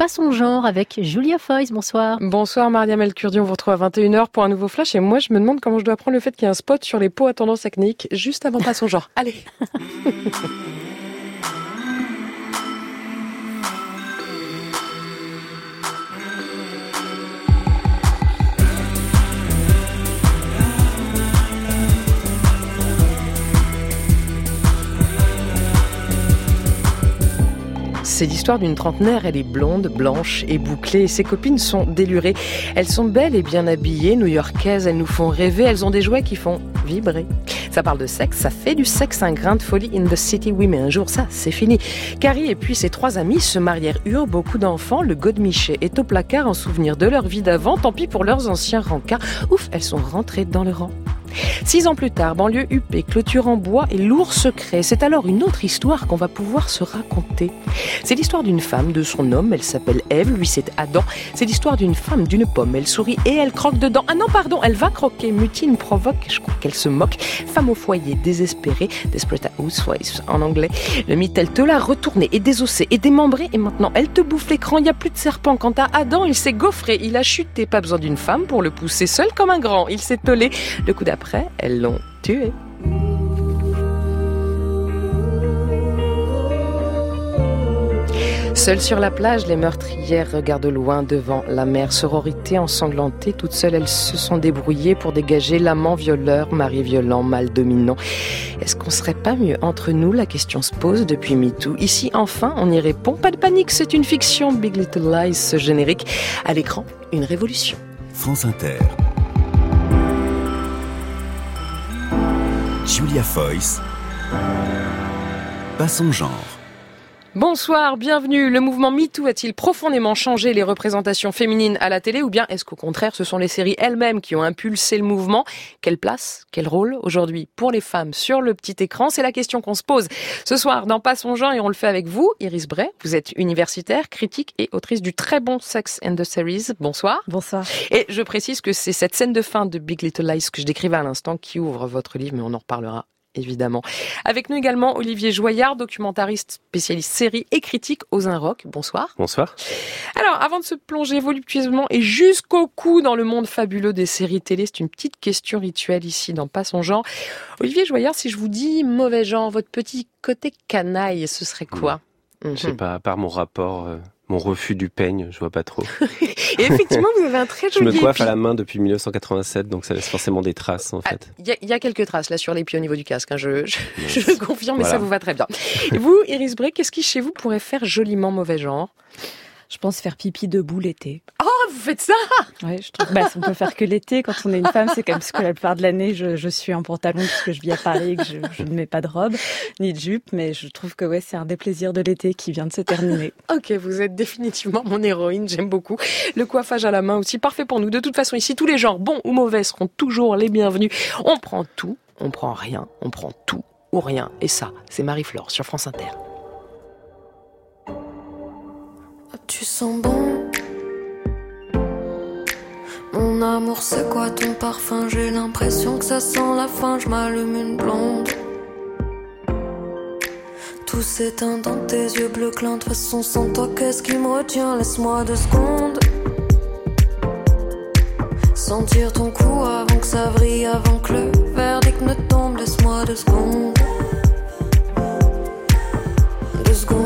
Pas son genre avec Julia Foyce. Bonsoir. Bonsoir Mariam El-Kurdi, on vous retrouve à 21h pour un nouveau flash et moi je me demande comment je dois prendre le fait qu'il y a un spot sur les peaux à tendance acnéique juste avant Pas son genre. Allez. C'est l'histoire d'une trentenaire, elle est blonde, blanche et bouclée. Ses copines sont délurées. Elles sont belles et bien habillées, new-yorkaises, elles nous font rêver, elles ont des jouets qui font vibrer. Ça parle de sexe, ça fait du sexe, un grain de folie in the city. Oui, mais un jour, ça, c'est fini. Carrie et puis ses 3 amis se marièrent, eurent beaucoup d'enfants. Le godemiché est au placard en souvenir de leur vie d'avant. Tant pis pour leurs anciens rencarts. Ouf, elles sont rentrées dans le rang. 6 ans plus tard, banlieue huppée, clôture en bois et lourd secret. C'est alors une autre histoire qu'on va pouvoir se raconter. C'est l'histoire d'une femme, de son homme, elle s'appelle Ève, lui c'est Adam. C'est l'histoire d'une femme, d'une pomme, elle sourit et elle croque dedans. Ah non, pardon, elle va croquer, mutine, provoque, je crois qu'elle se moque. Femme au foyer, désespérée, desperate housewife en anglais. Le mythe, elle te l'a retournée et désossée et démembrée et maintenant elle te bouffe l'écran, il n'y a plus de serpent. Quant à Adam, il s'est gaufré, il a chuté, pas besoin d'une femme pour le pousser seul comme un grand. Il s'est pelé, le coup d'après, elles l'ont tué. Seules sur la plage, les meurtrières regardent loin devant la mer. Sororité ensanglantée, toutes seules, elles se sont débrouillées pour dégager l'amant violeur, mari violent, mâle dominant. Est-ce qu'on serait pas mieux entre nous? La question se pose depuis MeToo. Ici, enfin, on y répond. Pas de panique, c'est une fiction. Big Little Lies, ce générique. À l'écran, une révolution. France Inter. Julia Foyce. Pas son genre. Bonsoir, bienvenue. Le mouvement MeToo a-t-il profondément changé les représentations féminines à la télé ou bien est-ce qu'au contraire ce sont les séries elles-mêmes qui ont impulsé le mouvement? Quelle place, quel rôle aujourd'hui pour les femmes sur le petit écran? C'est la question qu'on se pose ce soir dans Pas son genre et on le fait avec vous, Iris Bray. Vous êtes universitaire, critique et autrice du très bon Sex and the Series. Bonsoir. Bonsoir. Et je précise que c'est cette scène de fin de Big Little Lies que je décrivais à l'instant qui ouvre votre livre, mais on en reparlera. Évidemment. Avec nous également Olivier Joyard, documentariste, spécialiste série et critique aux Inrocks. Bonsoir. Bonsoir. Alors, avant de se plonger voluptueusement et jusqu'au cou dans le monde fabuleux des séries télé, c'est une petite question rituelle ici dans Pas son genre. Olivier Joyard, si je vous dis mauvais genre, votre petit côté canaille, ce serait quoi? Je sais pas, à part mon rapport, mon refus du peigne, je vois pas trop. Et effectivement, vous avez un très joli Je me coiffe à la main depuis 1987, donc ça laisse forcément des traces, en fait. Il y a quelques traces, là, sur les pieds au niveau du casque, hein, je confirme, mais voilà. Ça vous va très bien. Et vous, Iris Bray, qu'est-ce qui, chez vous, pourrait faire joliment mauvais genre? Je pense faire pipi debout l'été. Oh, vous faites ça? Oui, je trouve. On peut faire que l'été. Quand on est une femme, c'est comme ce que la plupart de l'année, je suis en pantalon puisque je vis à Paris et que je ne mets pas de robe ni de jupe. Mais je trouve que c'est un des plaisirs de l'été qui vient de se terminer. Ok, vous êtes définitivement mon héroïne. J'aime beaucoup. Le coiffage à la main aussi, parfait pour nous. De toute façon, ici, tous les genres, bons ou mauvais, seront toujours les bienvenus. On prend tout, on prend rien, on prend tout ou rien. Et ça, c'est Marie-Flore sur France Inter. Tu sens bon, mon amour, c'est quoi ton parfum? J'ai l'impression que ça sent la fin, je m'allume une blonde. Tout s'éteint dans tes yeux bleus clins. De toute façon, sans toi, qu'est-ce qui me retient? Laisse-moi 2 secondes. Sentir ton cou avant que ça vrille, avant que le verdict ne tombe. Laisse-moi 2 secondes. 2 secondes.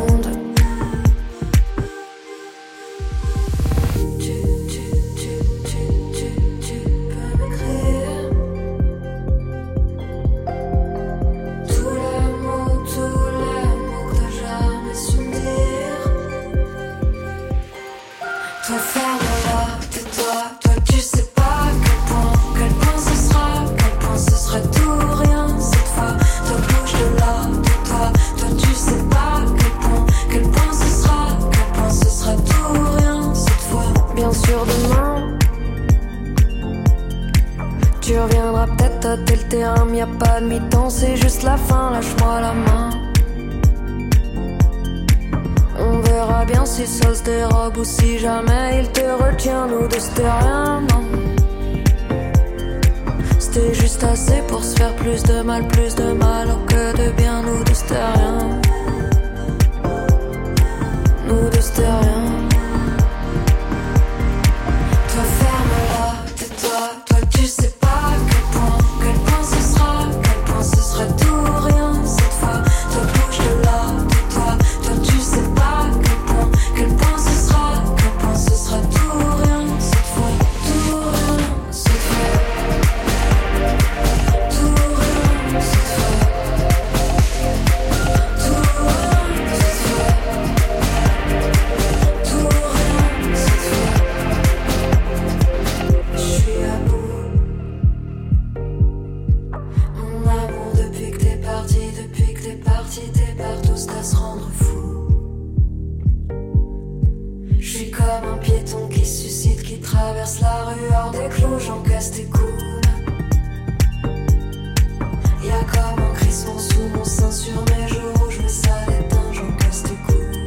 Tu reviendras peut-être tâter le terrain, mais y'a pas de mi-temps, c'est juste la fin, lâche-moi la main. On verra bien si ça se dérobe ou si jamais il te retient, nous deux c'était rien, non. C'était juste assez pour se faire plus de mal oh, que de bien, nous deux c'était rien. Nous deux c'était rien. Je suis comme un piéton qui suscite, qui traverse la rue hors des clous, j'encaisse tes coups. Y'a comme un crissement sous mon sein sur mes joues rouges, mais ça l'éteint, j'encaisse tes coups.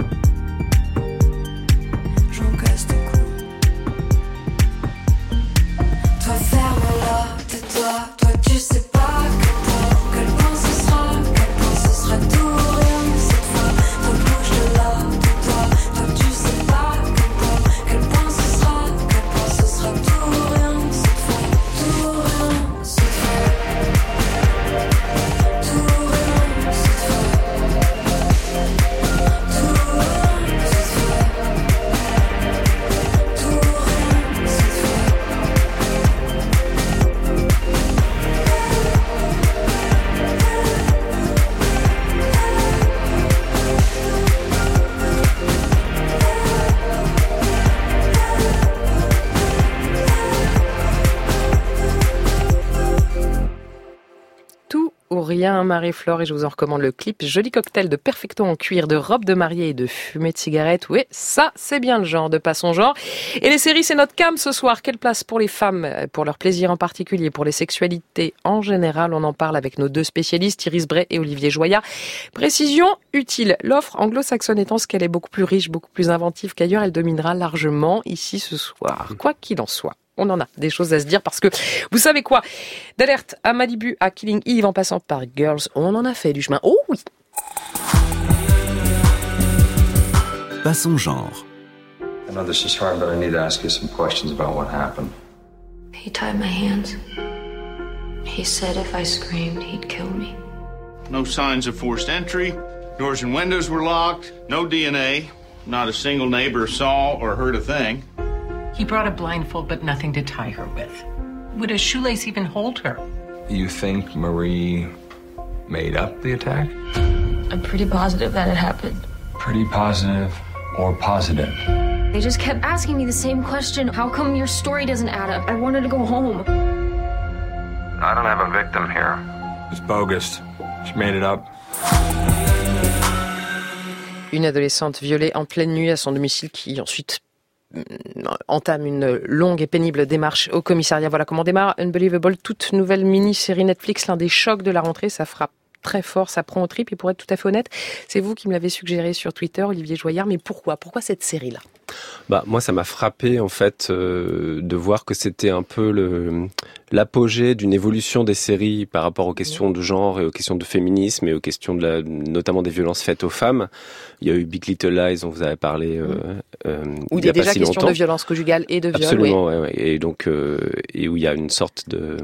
J'encaisse tes coups. Toi ferme-la, tais-toi, toi tu sais pas que quel point ce sera, quel point ce sera tout rien cette fois. Toi bouge de là, tais-toi, toi tu sais pas quel point ce sera, quel point ce sera tout rien cette fois, tout rien cette fois. Rien, Marie-Flore, et je vous en recommande le clip. Joli cocktail de perfecto en cuir, de robe de mariée et de fumée de cigarette. Oui, ça, c'est bien le genre de pas son genre. Et les séries, c'est notre cam ce soir. Quelle place pour les femmes, pour leur plaisir en particulier, pour les sexualités en général? On en parle avec nos deux spécialistes, Iris Bray et Olivier Joyat. Précision utile. L'offre anglo-saxonne étant ce qu'elle est beaucoup plus riche, beaucoup plus inventive qu'ailleurs, elle dominera largement ici ce soir. Quoi qu'il en soit. On en a des choses à se dire parce que, vous savez quoi, d'Alerte à Malibu à Killing Eve en passant par Girls, on en a fait du chemin. Oh oui! Pas son genre. I know this is hard, but I need to ask you some questions about what happened. He tied my hands. He said if I screamed, he'd kill me. No signs of forced entry. Doors and windows were locked. No DNA. Not a single neighbor saw or heard a thing. He brought a blindfold, but nothing to tie her with. Would a shoelace even hold her? You think Marie made up the attack? I'm pretty positive that it happened. Pretty positive or positive? They just kept asking me the same question. How come your story doesn't add up? I wanted to go home. I don't have a victim here. It's bogus. She made it up. Une adolescente violée en pleine nuit à son domicile qui ensuite entame une longue et pénible démarche au commissariat. Voilà comment démarre Unbelievable, toute nouvelle mini-série Netflix, l'un des chocs de la rentrée. Ça frappe très fort, ça prend au trip. Et pour être tout à fait honnête, c'est vous qui me l'avez suggéré sur Twitter, Olivier Joyard. Mais pourquoi cette série-là? Moi, ça m'a frappé en fait de voir que c'était un peu l'apogée d'une évolution des séries par rapport aux questions de genre et aux questions de féminisme et aux questions notamment des violences faites aux femmes. Il y a eu Big Little Lies, dont vous avez parlé. Où il y a déjà question de violence conjugale et de viol. Absolument, ouais. Et donc et où il y a une sorte de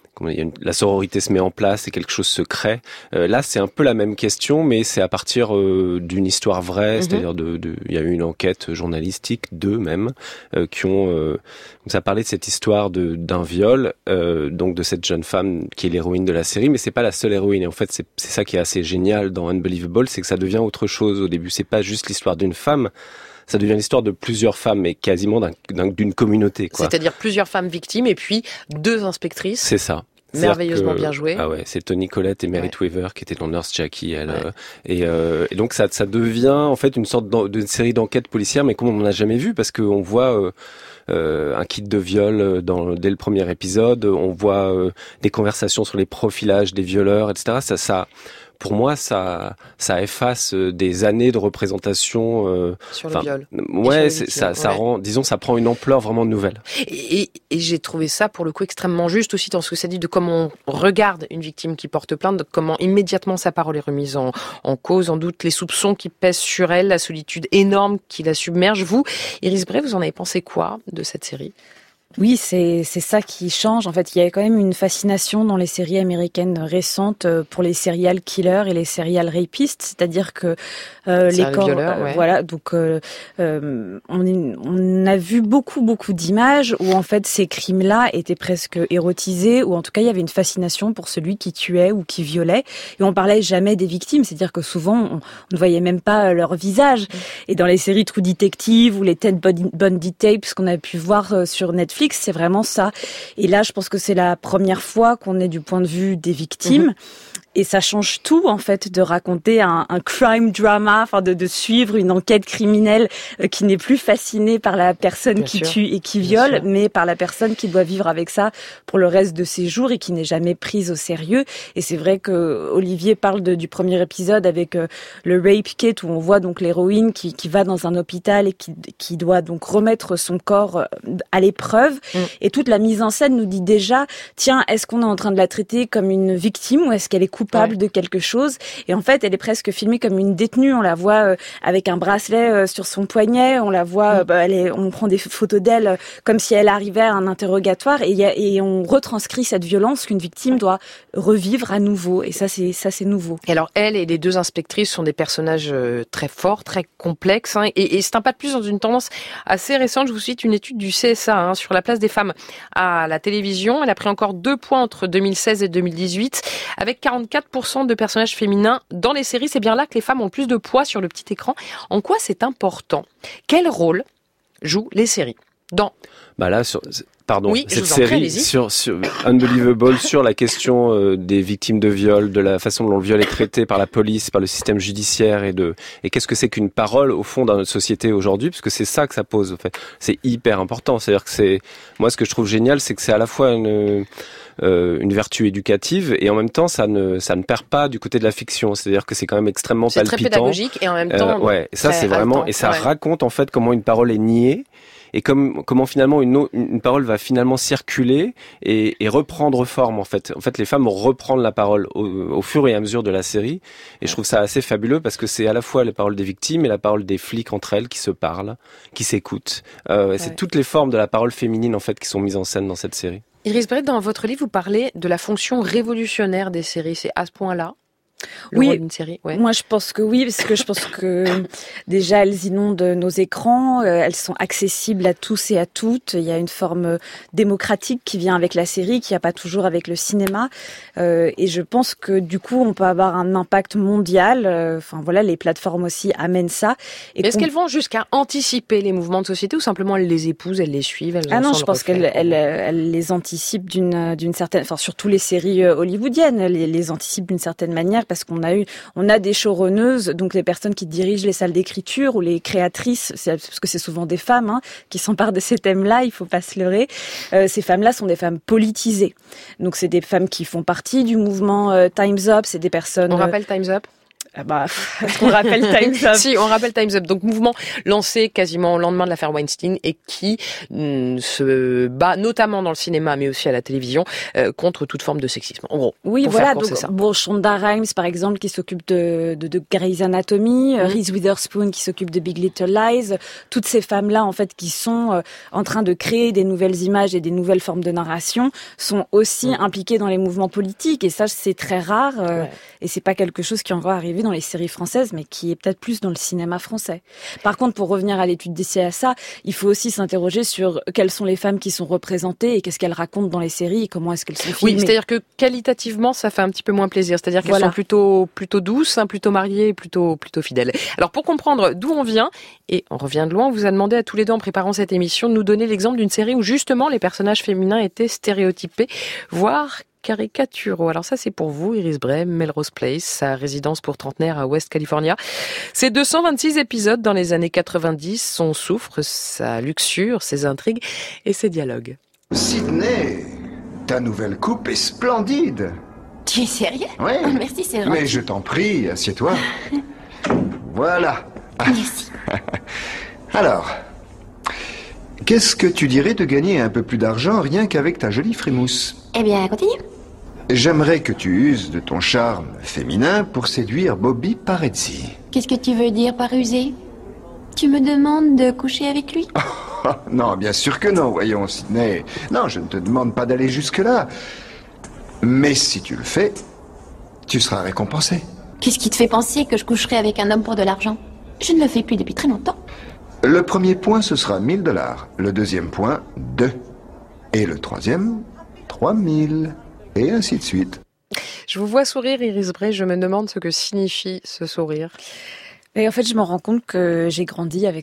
la sororité se met en place et quelque chose se crée. Là, c'est un peu la même question, mais c'est à partir d'une histoire vraie, c'est-à-dire il y a eu une enquête journalistique, deux même, qui ont ça parlait de cette histoire d'un viol, donc de cette jeune femme qui est l'héroïne de la série, mais c'est pas la seule héroïne. Et en fait, c'est ça qui est assez génial dans Unbelievable, c'est que ça devient autre chose au début. C'est pas juste l'histoire d'une femme. Ça devient l'histoire de plusieurs femmes, mais quasiment d'une communauté, quoi. C'est-à-dire plusieurs femmes victimes et puis deux inspectrices. C'est ça. Merveilleusement bien joué. Ah ouais, c'est Toni Collette et Merit Weaver qui étaient dans Nurse Jackie, et donc ça devient en fait une sorte de série d'enquêtes policières, mais comme on n'en a jamais vu, parce qu'on voit un kit de viol dès le premier épisode, on voit des conversations sur les profilages des violeurs, etc. Ça pour moi, ça efface des années de représentation sur le viol. Ouais, ça rend, disons, ça prend une ampleur vraiment nouvelle. Et j'ai trouvé ça pour le coup extrêmement juste aussi dans ce que ça dit de comment on regarde une victime qui porte plainte, de comment immédiatement sa parole est remise en cause, en doute, les soupçons qui pèsent sur elle, la solitude énorme qui la submerge. Vous, Iris Bray, vous en avez pensé quoi de cette série ? Oui, c'est ça qui change. En fait, il y a quand même une fascination dans les séries américaines récentes pour les serial killers et les serial rapistes, c'est-à-dire que les corps, voilà. Donc, on a vu beaucoup d'images où en fait ces crimes-là étaient presque érotisés, ou en tout cas il y avait une fascination pour celui qui tuait ou qui violait, et on parlait jamais des victimes. C'est-à-dire que souvent on ne voyait même pas leur visage. Et dans les séries True Detective ou les Ted Bundy tapes qu'on a pu voir sur Netflix, c'est vraiment ça. Et là, je pense que c'est la première fois qu'on est du point de vue des victimes. Et ça change tout, en fait, de raconter un crime drama, enfin de suivre une enquête criminelle qui n'est plus fascinée par la personne qui tue et qui viole, mais par la personne qui doit vivre avec ça pour le reste de ses jours et qui n'est jamais prise au sérieux. Et c'est vrai que Olivier parle du premier épisode avec le rape kit où on voit donc l'héroïne qui va dans un hôpital et qui doit donc remettre son corps à l'épreuve. Et toute la mise en scène nous dit déjà, tiens, est-ce qu'on est en train de la traiter comme une victime ou est-ce qu'elle est coupable de quelque chose? Et en fait, elle est presque filmée comme une détenue. On la voit avec un bracelet sur son poignet. On la voit, on prend des photos d'elle comme si elle arrivait à un interrogatoire. Et on retranscrit cette violence qu'une victime doit revivre à nouveau. Et ça, c'est nouveau. Et alors, elle et les deux inspectrices sont des personnages très forts, très complexes. Et c'est un pas de plus dans une tendance assez récente. Je vous cite une étude du CSA sur la place des femmes à la télévision. Elle a pris encore 2 points entre 2016 et 2018, avec 44% de personnages féminins dans les séries. C'est bien là que les femmes ont le plus de poids sur le petit écran. En quoi c'est important? Quel rôle jouent les séries dans... cette série sur Unbelievable, sur la question des victimes de viol, de la façon dont le viol est traité par la police, par le système judiciaire et qu'est-ce que c'est qu'une parole au fond dans notre société aujourd'hui, parce que c'est ça que ça pose. En fait, c'est hyper important. C'est-à-dire que moi ce que je trouve génial, c'est que c'est à la fois une vertu éducative et en même temps ça ne perd pas du côté de la fiction. C'est-à-dire que c'est quand même extrêmement palpitant. C'est très pédagogique et en même temps ça c'est vraiment et ça raconte en fait comment une parole est niée. Et comment finalement une parole va finalement circuler et reprendre forme en fait. En fait, les femmes vont reprendre la parole au fur et à mesure de la série. Et je trouve ça assez fabuleux parce que c'est à la fois les paroles des victimes et la parole des flics entre elles qui se parlent, qui s'écoutent. C'est toutes les formes de la parole féminine en fait qui sont mises en scène dans cette série. Iris Bray, dans votre livre, vous parlez de la fonction révolutionnaire des séries. C'est à ce point-là? Oui, d'une série, moi je pense que oui, parce que je pense que déjà elles inondent nos écrans, elles sont accessibles à tous et à toutes. Il y a une forme démocratique qui vient avec la série, qui n'y a pas toujours avec le cinéma. Et je pense que du coup on peut avoir un impact mondial. Les plateformes aussi amènent ça. Et est-ce qu'elles vont jusqu'à anticiper les mouvements de société ou simplement elles les épousent, elles les suivent? Je pense qu'elles les anticipent d'une certaine, surtout les séries hollywoodiennes, elles les anticipent d'une certaine manière. Parce qu'on a des showrunneuses, donc les personnes qui dirigent les salles d'écriture ou les créatrices, parce que c'est souvent des femmes qui s'emparent de ces thèmes-là, il faut pas se leurrer. Ces femmes-là sont des femmes politisées. Donc c'est des femmes qui font partie du mouvement Time's Up, c'est des personnes... On rappelle Time's Up? Est-ce qu'on rappelle Time's Up? Si, on rappelle Time's Up. Donc, mouvement lancé quasiment au lendemain de l'affaire Weinstein et qui se bat notamment dans le cinéma, mais aussi à la télévision, contre toute forme de sexisme. En gros. Oui, voilà. Donc, Shonda Rhimes, par exemple, qui s'occupe de Grey's Anatomy, Reese Witherspoon, qui s'occupe de Big Little Lies. Toutes ces femmes-là, en fait, qui sont en train de créer des nouvelles images et des nouvelles formes de narration, sont aussi impliquées dans les mouvements politiques. Et ça, c'est très rare. Et c'est pas quelque chose qui est encore arrivé dans les séries françaises, mais qui est peut-être plus dans le cinéma français. Par contre, pour revenir à l'étude des CSA, il faut aussi s'interroger sur quelles sont les femmes qui sont représentées et qu'est-ce qu'elles racontent dans les séries et comment est-ce qu'elles sont filmées. Oui, c'est-à-dire que qualitativement, ça fait un petit peu moins plaisir. C'est-à-dire qu'elles sont plutôt douces, plutôt mariées, plutôt fidèles. Alors, pour comprendre d'où on vient, et on revient de loin, on vous a demandé à tous les deux en préparant cette émission de nous donner l'exemple d'une série où justement les personnages féminins étaient stéréotypés, voire caricaturaux. Alors ça, c'est pour vous, Iris Bray, Melrose Place, sa résidence pour trentenaires à West California. C'est 226 épisodes dans les années 90, son soufre, sa luxure, ses intrigues et ses dialogues. Sydney, ta nouvelle coupe est splendide. Tu es sérieux? Oui. Oh, merci, c'est vrai. Mais je t'en prie, assieds-toi. Voilà. Merci. Alors, qu'est-ce que tu dirais de gagner un peu plus d'argent rien qu'avec ta jolie frimousse? Eh bien, continue. J'aimerais que tu uses de ton charme féminin pour séduire Bobby Parezzi. Qu'est-ce que tu veux dire par user? Tu me demandes de coucher avec lui? Non, bien sûr que non, voyons, Sydney. Non, je ne te demande pas d'aller jusque-là. Mais si tu le fais, tu seras récompensé. Qu'est-ce qui te fait penser que je coucherai avec un homme pour de l'argent? Je ne le fais plus depuis très longtemps. Le premier point, ce sera 1 000 $. Le deuxième point, 2. Et le troisième, 3 000. Et ainsi de suite. Je vous vois sourire, Iris Bray. Je me demande ce que signifie ce sourire. Et en fait, je me rends compte que j'ai grandi avec ça.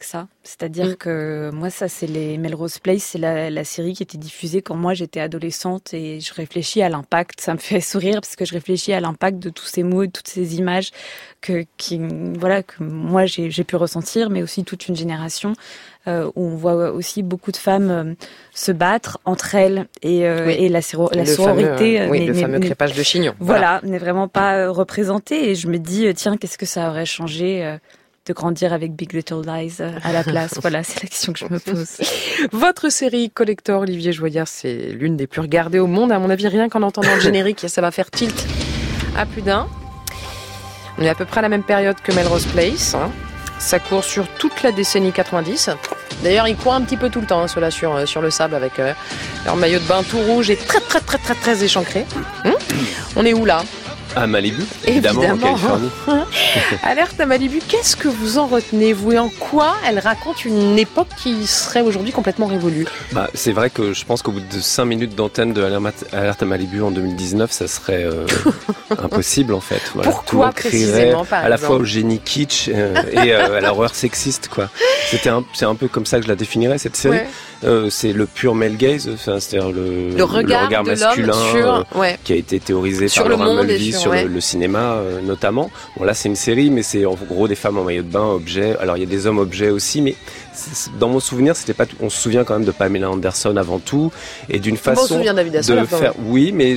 C'est-à-dire que moi, ça, c'est les Melrose Place, c'est la série qui était diffusée quand moi j'étais adolescente et je réfléchis à l'impact. Ça me fait sourire parce que je réfléchis à l'impact de tous ces mots et de toutes ces images que moi j'ai pu ressentir, mais aussi toute une génération où on voit aussi beaucoup de femmes se battre entre elles et la sororité. Le fameux crépage de chignon. Voilà, n'est vraiment pas représenté et je me dis, tiens, qu'est-ce que ça aurait changé de grandir avec Big Little Lies à la place. Voilà, c'est la question que je me pose. Votre série collector, Olivier Joyard, c'est l'une des plus regardées au monde. À mon avis, rien qu'en entendant le générique, ça va faire tilt à plus d'un. On est à peu près à la même période que Melrose Place. Ça court sur toute la décennie 90. D'ailleurs, ils courent un petit peu tout le temps, ceux-là, sur le sable, avec leur maillot de bain tout rouge et très échancré. On est où, là ? À Malibu, évidemment, en Californie. Alerte à Malibu, qu'est-ce que vous en retenez, vous, et en quoi elle raconte une époque qui serait aujourd'hui complètement révolue ? C'est vrai que je pense qu'au bout de 5 minutes d'antenne de Alerte à Malibu en 2019, ça serait impossible en fait. Voilà. Pourquoi précisément, par exemple ? À la fois au génie kitsch et à l'horreur sexiste, quoi. C'est un peu comme ça que je la définirais, cette série. Ouais. C'est le pur male gaze, c'est-à-dire le regard masculin qui a été théorisé sur par Laura Mulvey sur ouais. le cinéma notamment. Bon là c'est une série, mais c'est en gros des femmes en maillot de bain, objets. Alors il y a des hommes objets aussi, mais dans mon souvenir c'était pas. On se souvient quand même de Pamela Anderson avant tout et d'une façon on se souvient de faire. Oui, mais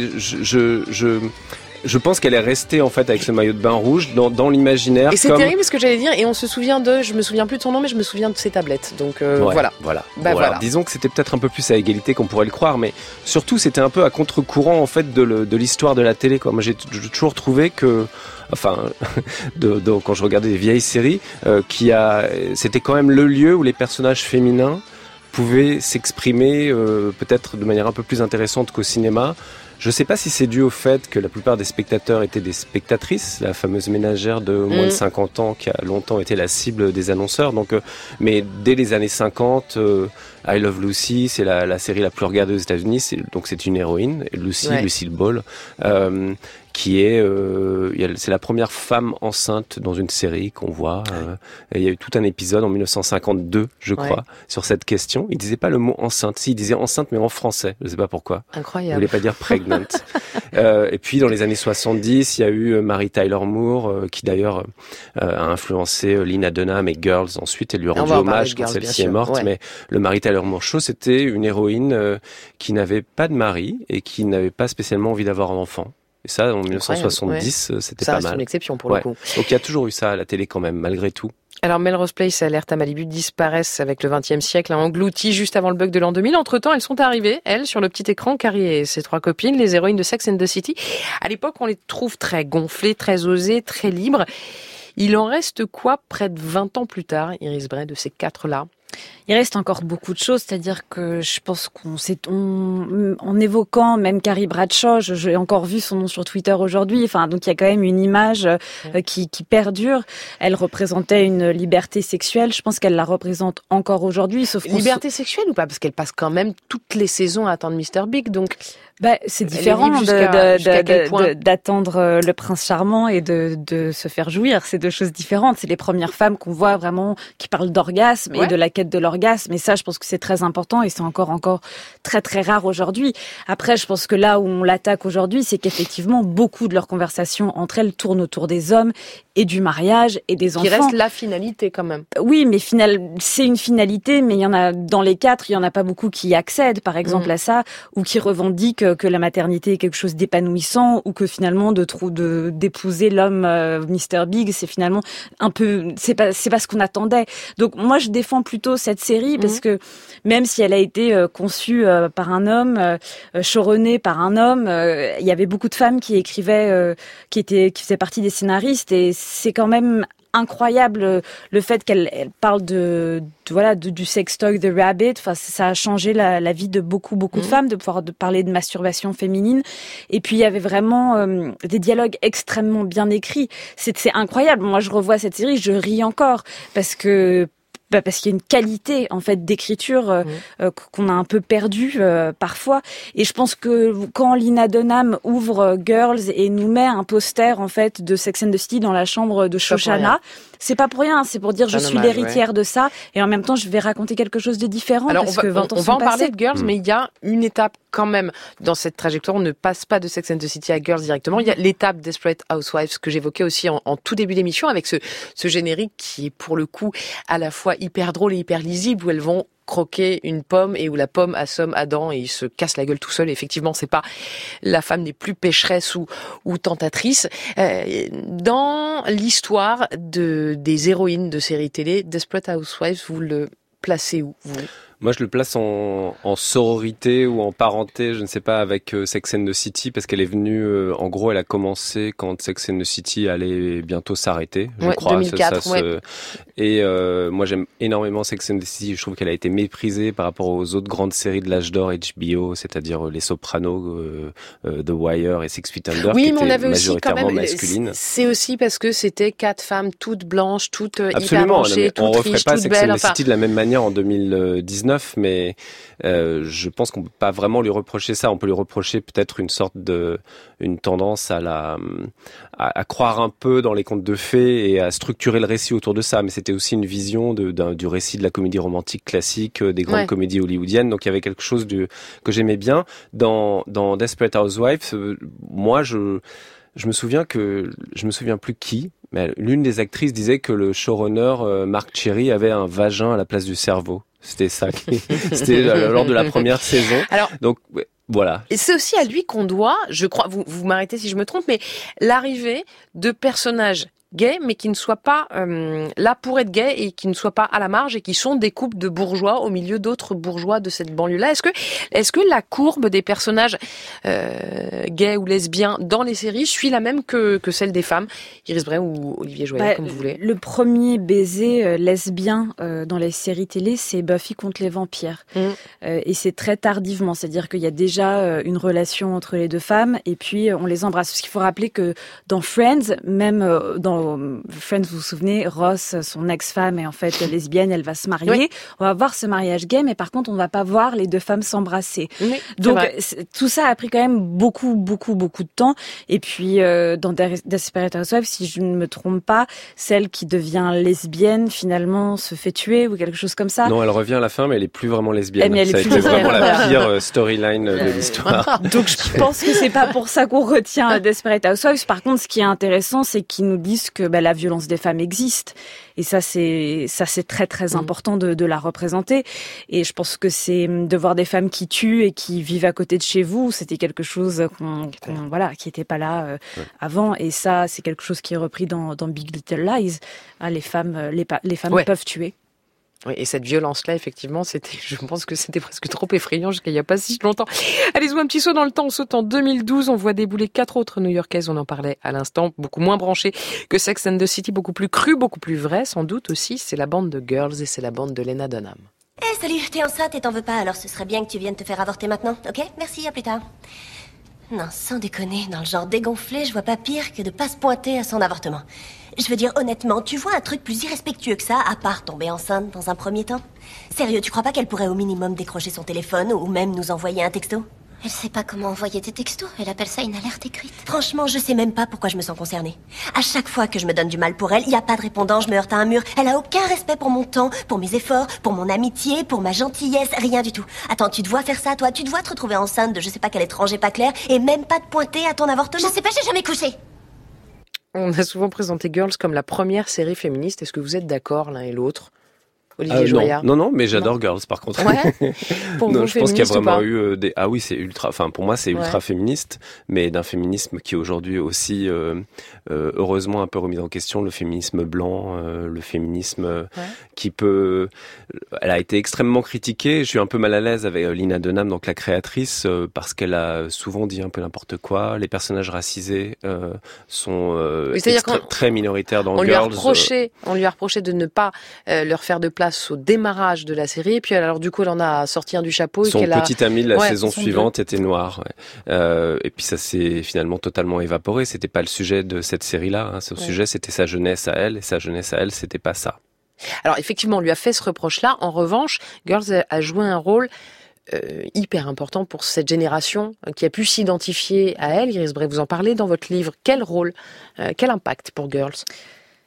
je pense qu'elle est restée en fait avec ce maillot de bain rouge dans l'imaginaire. Et c'est terrible ce que j'allais dire. Et on se souvient je me souviens plus de son nom, mais je me souviens de ses tablettes. Donc voilà. Voilà. Alors, disons que c'était peut-être un peu plus à égalité qu'on pourrait le croire, mais surtout c'était un peu à contre-courant en fait de l'histoire de la télé. Quoi. Moi j'ai toujours trouvé que, quand je regardais des vieilles séries, c'était quand même le lieu où les personnages féminins pouvaient s'exprimer peut-être de manière un peu plus intéressante qu'au cinéma. Je ne sais pas si c'est dû au fait que la plupart des spectateurs étaient des spectatrices, la fameuse ménagère de moins de 50 ans qui a longtemps été la cible des annonceurs. Donc, mais dès les années 50, I Love Lucy, c'est la série la plus regardée aux États-Unis. C'est une héroïne, Lucille Ball, qui est, c'est la première femme enceinte dans une série qu'on voit. Il y a eu tout un épisode en 1952, je crois, sur cette question. Il disait pas le mot enceinte. Si, il disait enceinte, mais en français. Je sais pas pourquoi. Incroyable. Il voulait pas dire pregnant. Et puis, dans les années 70, il y a eu Mary Tyler Moore, qui d'ailleurs a influencé Lena Dunham et Girls ensuite, et lui a rendu hommage quand celle-ci est morte. Ouais. Mais le Mary Tyler Moore Show, c'était une héroïne qui n'avait pas de mari et qui n'avait pas spécialement envie d'avoir un enfant. Et ça, en 1970, c'était pas mal. Ça reste une exception pour le coup. Donc il y a toujours eu ça à la télé quand même, malgré tout. Alors Melrose Place et Alerte à Malibu disparaissent avec le XXe siècle, engloutis juste avant le bug de l'an 2000. Entre-temps, elles sont arrivées, elles, sur le petit écran, Carrie et ses 3 copines, les héroïnes de Sex and the City. À l'époque, on les trouve très gonflées, très osées, très libres. Il en reste quoi près de 20 ans plus tard, Iris Bray, de ces 4-là ? Il reste encore beaucoup de choses, c'est-à-dire que je pense en évoquant même Carrie Bradshaw, j'ai encore vu son nom sur Twitter aujourd'hui, donc il y a quand même une image qui perdure. Elle représentait une liberté sexuelle, je pense qu'elle la représente encore aujourd'hui, sauf liberté sexuelle ou pas ? Parce qu'elle passe quand même toutes les saisons à attendre Mr. Big, donc... c'est différent d'attendre le prince charmant et de se faire jouir. C'est 2 choses différentes. C'est les premières femmes qu'on voit vraiment qui parlent d'orgasme et de la quête de l'orgasme. Et ça, je pense que c'est très important et c'est encore très très rare aujourd'hui. Après, je pense que là où on l'attaque aujourd'hui, c'est qu'effectivement, beaucoup de leurs conversations entre elles tournent autour des hommes et du mariage et des enfants. Qui reste la finalité quand même. Oui, mais c'est une finalité, mais il y en a, dans les 4, il y en a pas beaucoup qui y accèdent, par exemple, à ça, ou qui revendiquent que la maternité est quelque chose d'épanouissant, ou que finalement d'épouser l'homme Mr. Big, c'est finalement un peu, c'est pas ce qu'on attendait. Donc moi je défends plutôt cette série parce que même si elle a été conçue par un homme, showrunnée par un homme, il y avait beaucoup de femmes qui écrivaient, qui faisaient partie des scénaristes, et c'est quand même incroyable le fait qu'elle parle du sextoy The Rabbit. Ça a changé la vie de beaucoup de femmes de pouvoir parler de masturbation féminine. Et puis il y avait vraiment des dialogues extrêmement bien écrits. C'est incroyable. Moi je revois cette série, je ris encore parce qu'il y a une qualité en fait d'écriture qu'on a un peu perdue parfois. Et je pense que quand Lena Dunham ouvre Girls et nous met un poster en fait de Sex and the City dans la chambre de Shoshana, C'est pas pour rien, c'est pour dire je suis l'héritière de ça, et en même temps je vais raconter quelque chose de différent. Alors parce que 20 ans on va en sont parler passés. de Girls, mais il y a une étape quand même dans cette trajectoire. On ne passe pas de Sex and the City à Girls directement. Il y a l'étape Desperate Housewives que j'évoquais aussi en tout début d'émission, avec ce générique qui est pour le coup à la fois hyper drôle et hyper lisible, où elles vont croquer une pomme et où la pomme assomme Adam et il se casse la gueule tout seul. Et effectivement, c'est pas la femme des plus pécheresses ou tentatrices. Dans l'histoire des héroïnes de séries télé, Desperate Housewives, vous le placez où, vous ? Moi, je le place en sororité ou en parenté, je ne sais pas, avec Sex and the City, parce qu'elle est venue, en gros, elle a commencé quand Sex and the City allait bientôt s'arrêter, je crois. 2004, Et moi, j'aime énormément Sex and the City. Je trouve qu'elle a été méprisée par rapport aux autres grandes séries de l'âge d'or HBO, c'est-à-dire Les Sopranos, The Wire et Six Feet Under, qui étaient majoritairement masculines. C'est aussi parce que c'était 4 femmes toutes blanches, toutes Absolument, hyper branchées, toutes riches, toutes belles. On referait pas Sex and the City de la même manière en 2019. Mais je pense qu'on peut pas vraiment lui reprocher ça. On peut lui reprocher peut-être une tendance à croire un peu dans les contes de fées et à structurer le récit autour de ça. Mais c'était aussi une vision du récit de la comédie romantique classique, des grandes comédies hollywoodiennes. Donc il y avait quelque chose que j'aimais bien dans Desperate Housewives. Moi, je me souviens plus qui. Mais l'une des actrices disait que le showrunner Mark Cherry avait un vagin à la place du cerveau. C'était ça. C'était lors de la première saison. Alors, donc voilà. Et c'est aussi à lui qu'on doit, je crois, vous m'arrêtez si je me trompe, mais l'arrivée de personnages gays, mais qui ne soient pas là pour être gays et qui ne soient pas à la marge et qui sont des couples de bourgeois au milieu d'autres bourgeois de cette banlieue-là. Est-ce que la courbe des personnages gays ou lesbiens dans les séries suit la même que celle des femmes, Iris Bray ou Olivier Joyer, comme vous voulez? Le premier baiser lesbien dans les séries télé, c'est Buffy contre les vampires. Et c'est très tardivement, c'est-à-dire qu'il y a déjà une relation entre les deux femmes et puis on les embrasse. Parce qu'il faut rappeler que dans Friends, même dans Friends, vous vous souvenez, Ross, son ex-femme est en fait lesbienne, elle va se marier. Oui. On va voir ce mariage gay, mais par contre, on ne va pas voir les deux femmes s'embrasser. Oui, donc, tout ça a pris quand même beaucoup de temps. Et puis, dans Desperate Housewives, si je ne me trompe pas, celle qui devient lesbienne, finalement, se fait tuer ou quelque chose comme ça. Non, elle revient à la fin, mais elle est plus vraiment lesbienne. Mais ça a été vraiment la pire storyline de l'histoire. Donc, je pense que c'est pas pour ça qu'on retient Desperate Housewives. Par contre, ce qui est intéressant, c'est qu'ils nous disent que la violence des femmes existe. Et ça, c'est très important de la représenter. Et je pense que c'est de voir des femmes qui tuent et qui vivent à côté de chez vous, c'était quelque chose qui était pas là avant. Et ça, c'est quelque chose qui est repris dans Big Little Lies. Les femmes peuvent tuer. Oui, et cette violence-là, effectivement, je pense que c'était presque trop effrayant jusqu'à il n'y a pas si longtemps. Allez, un petit saut dans le temps. On saute en 2012. On voit débouler 4 autres New-Yorkaises. On en parlait à l'instant. Beaucoup moins branchées que Sex and the City. Beaucoup plus crues, beaucoup plus vraies, sans doute aussi. C'est la bande de Girls et c'est la bande de Lena Dunham. Salut, t'es enceinte et t'en veux pas, alors ce serait bien que tu viennes te faire avorter maintenant, ok? Merci, à plus tard. Non, sans déconner, dans le genre dégonflé, je vois pas pire que de pas se pointer à son avortement. Je veux dire, honnêtement, tu vois un truc plus irrespectueux que ça, à part tomber enceinte dans un premier temps? Sérieux, tu crois pas qu'elle pourrait au minimum décrocher son téléphone ou même nous envoyer un texto? Elle sait pas comment envoyer des textos, elle appelle ça une alerte écrite. Franchement, je sais même pas pourquoi je me sens concernée. À chaque fois que je me donne du mal pour elle, y a pas de répondant, je me heurte à un mur. Elle a aucun respect pour mon temps, pour mes efforts, pour mon amitié, pour ma gentillesse, rien du tout. Attends, tu te vois faire ça, toi? Tu te vois te retrouver enceinte de je sais pas quel étranger pas clair et même pas te pointer à ton avortement? Je sais pas, j'ai jamais couché. On a souvent présenté Girls comme la première série féministe. Est-ce que vous êtes d'accord l'un et l'autre? Olivier Joyard. Non, mais j'adore Girls par contre. Ouais. Pour non, vous, je pense qu'il y a vraiment eu des. Ah oui, c'est ultra. Enfin, pour moi, c'est ultra féministe, mais d'un féminisme qui est aujourd'hui aussi, heureusement, un peu remis en question. Le féminisme blanc, le féminisme qui peut. Elle a été extrêmement critiquée. Je suis un peu mal à l'aise avec Lena Dunham, donc la créatrice, parce qu'elle a souvent dit un peu n'importe quoi. Les personnages racisés sont très minoritaires dans Girls. On lui a reproché de ne pas leur faire de place au démarrage de la série, et puis alors du coup elle en a sorti un du chapeau. Son petit ami de la saison suivante était noir, et puis ça s'est finalement totalement évaporé. C'était pas le sujet de cette série-là. Ce sujet, c'était sa jeunesse à elle, et sa jeunesse à elle, c'était pas ça. Alors effectivement, on lui a fait ce reproche-là. En revanche, Girls a joué un rôle hyper important pour cette génération qui a pu s'identifier à elle. Iris Bray, vous en parlez dans votre livre. Quel rôle, quel impact pour Girls?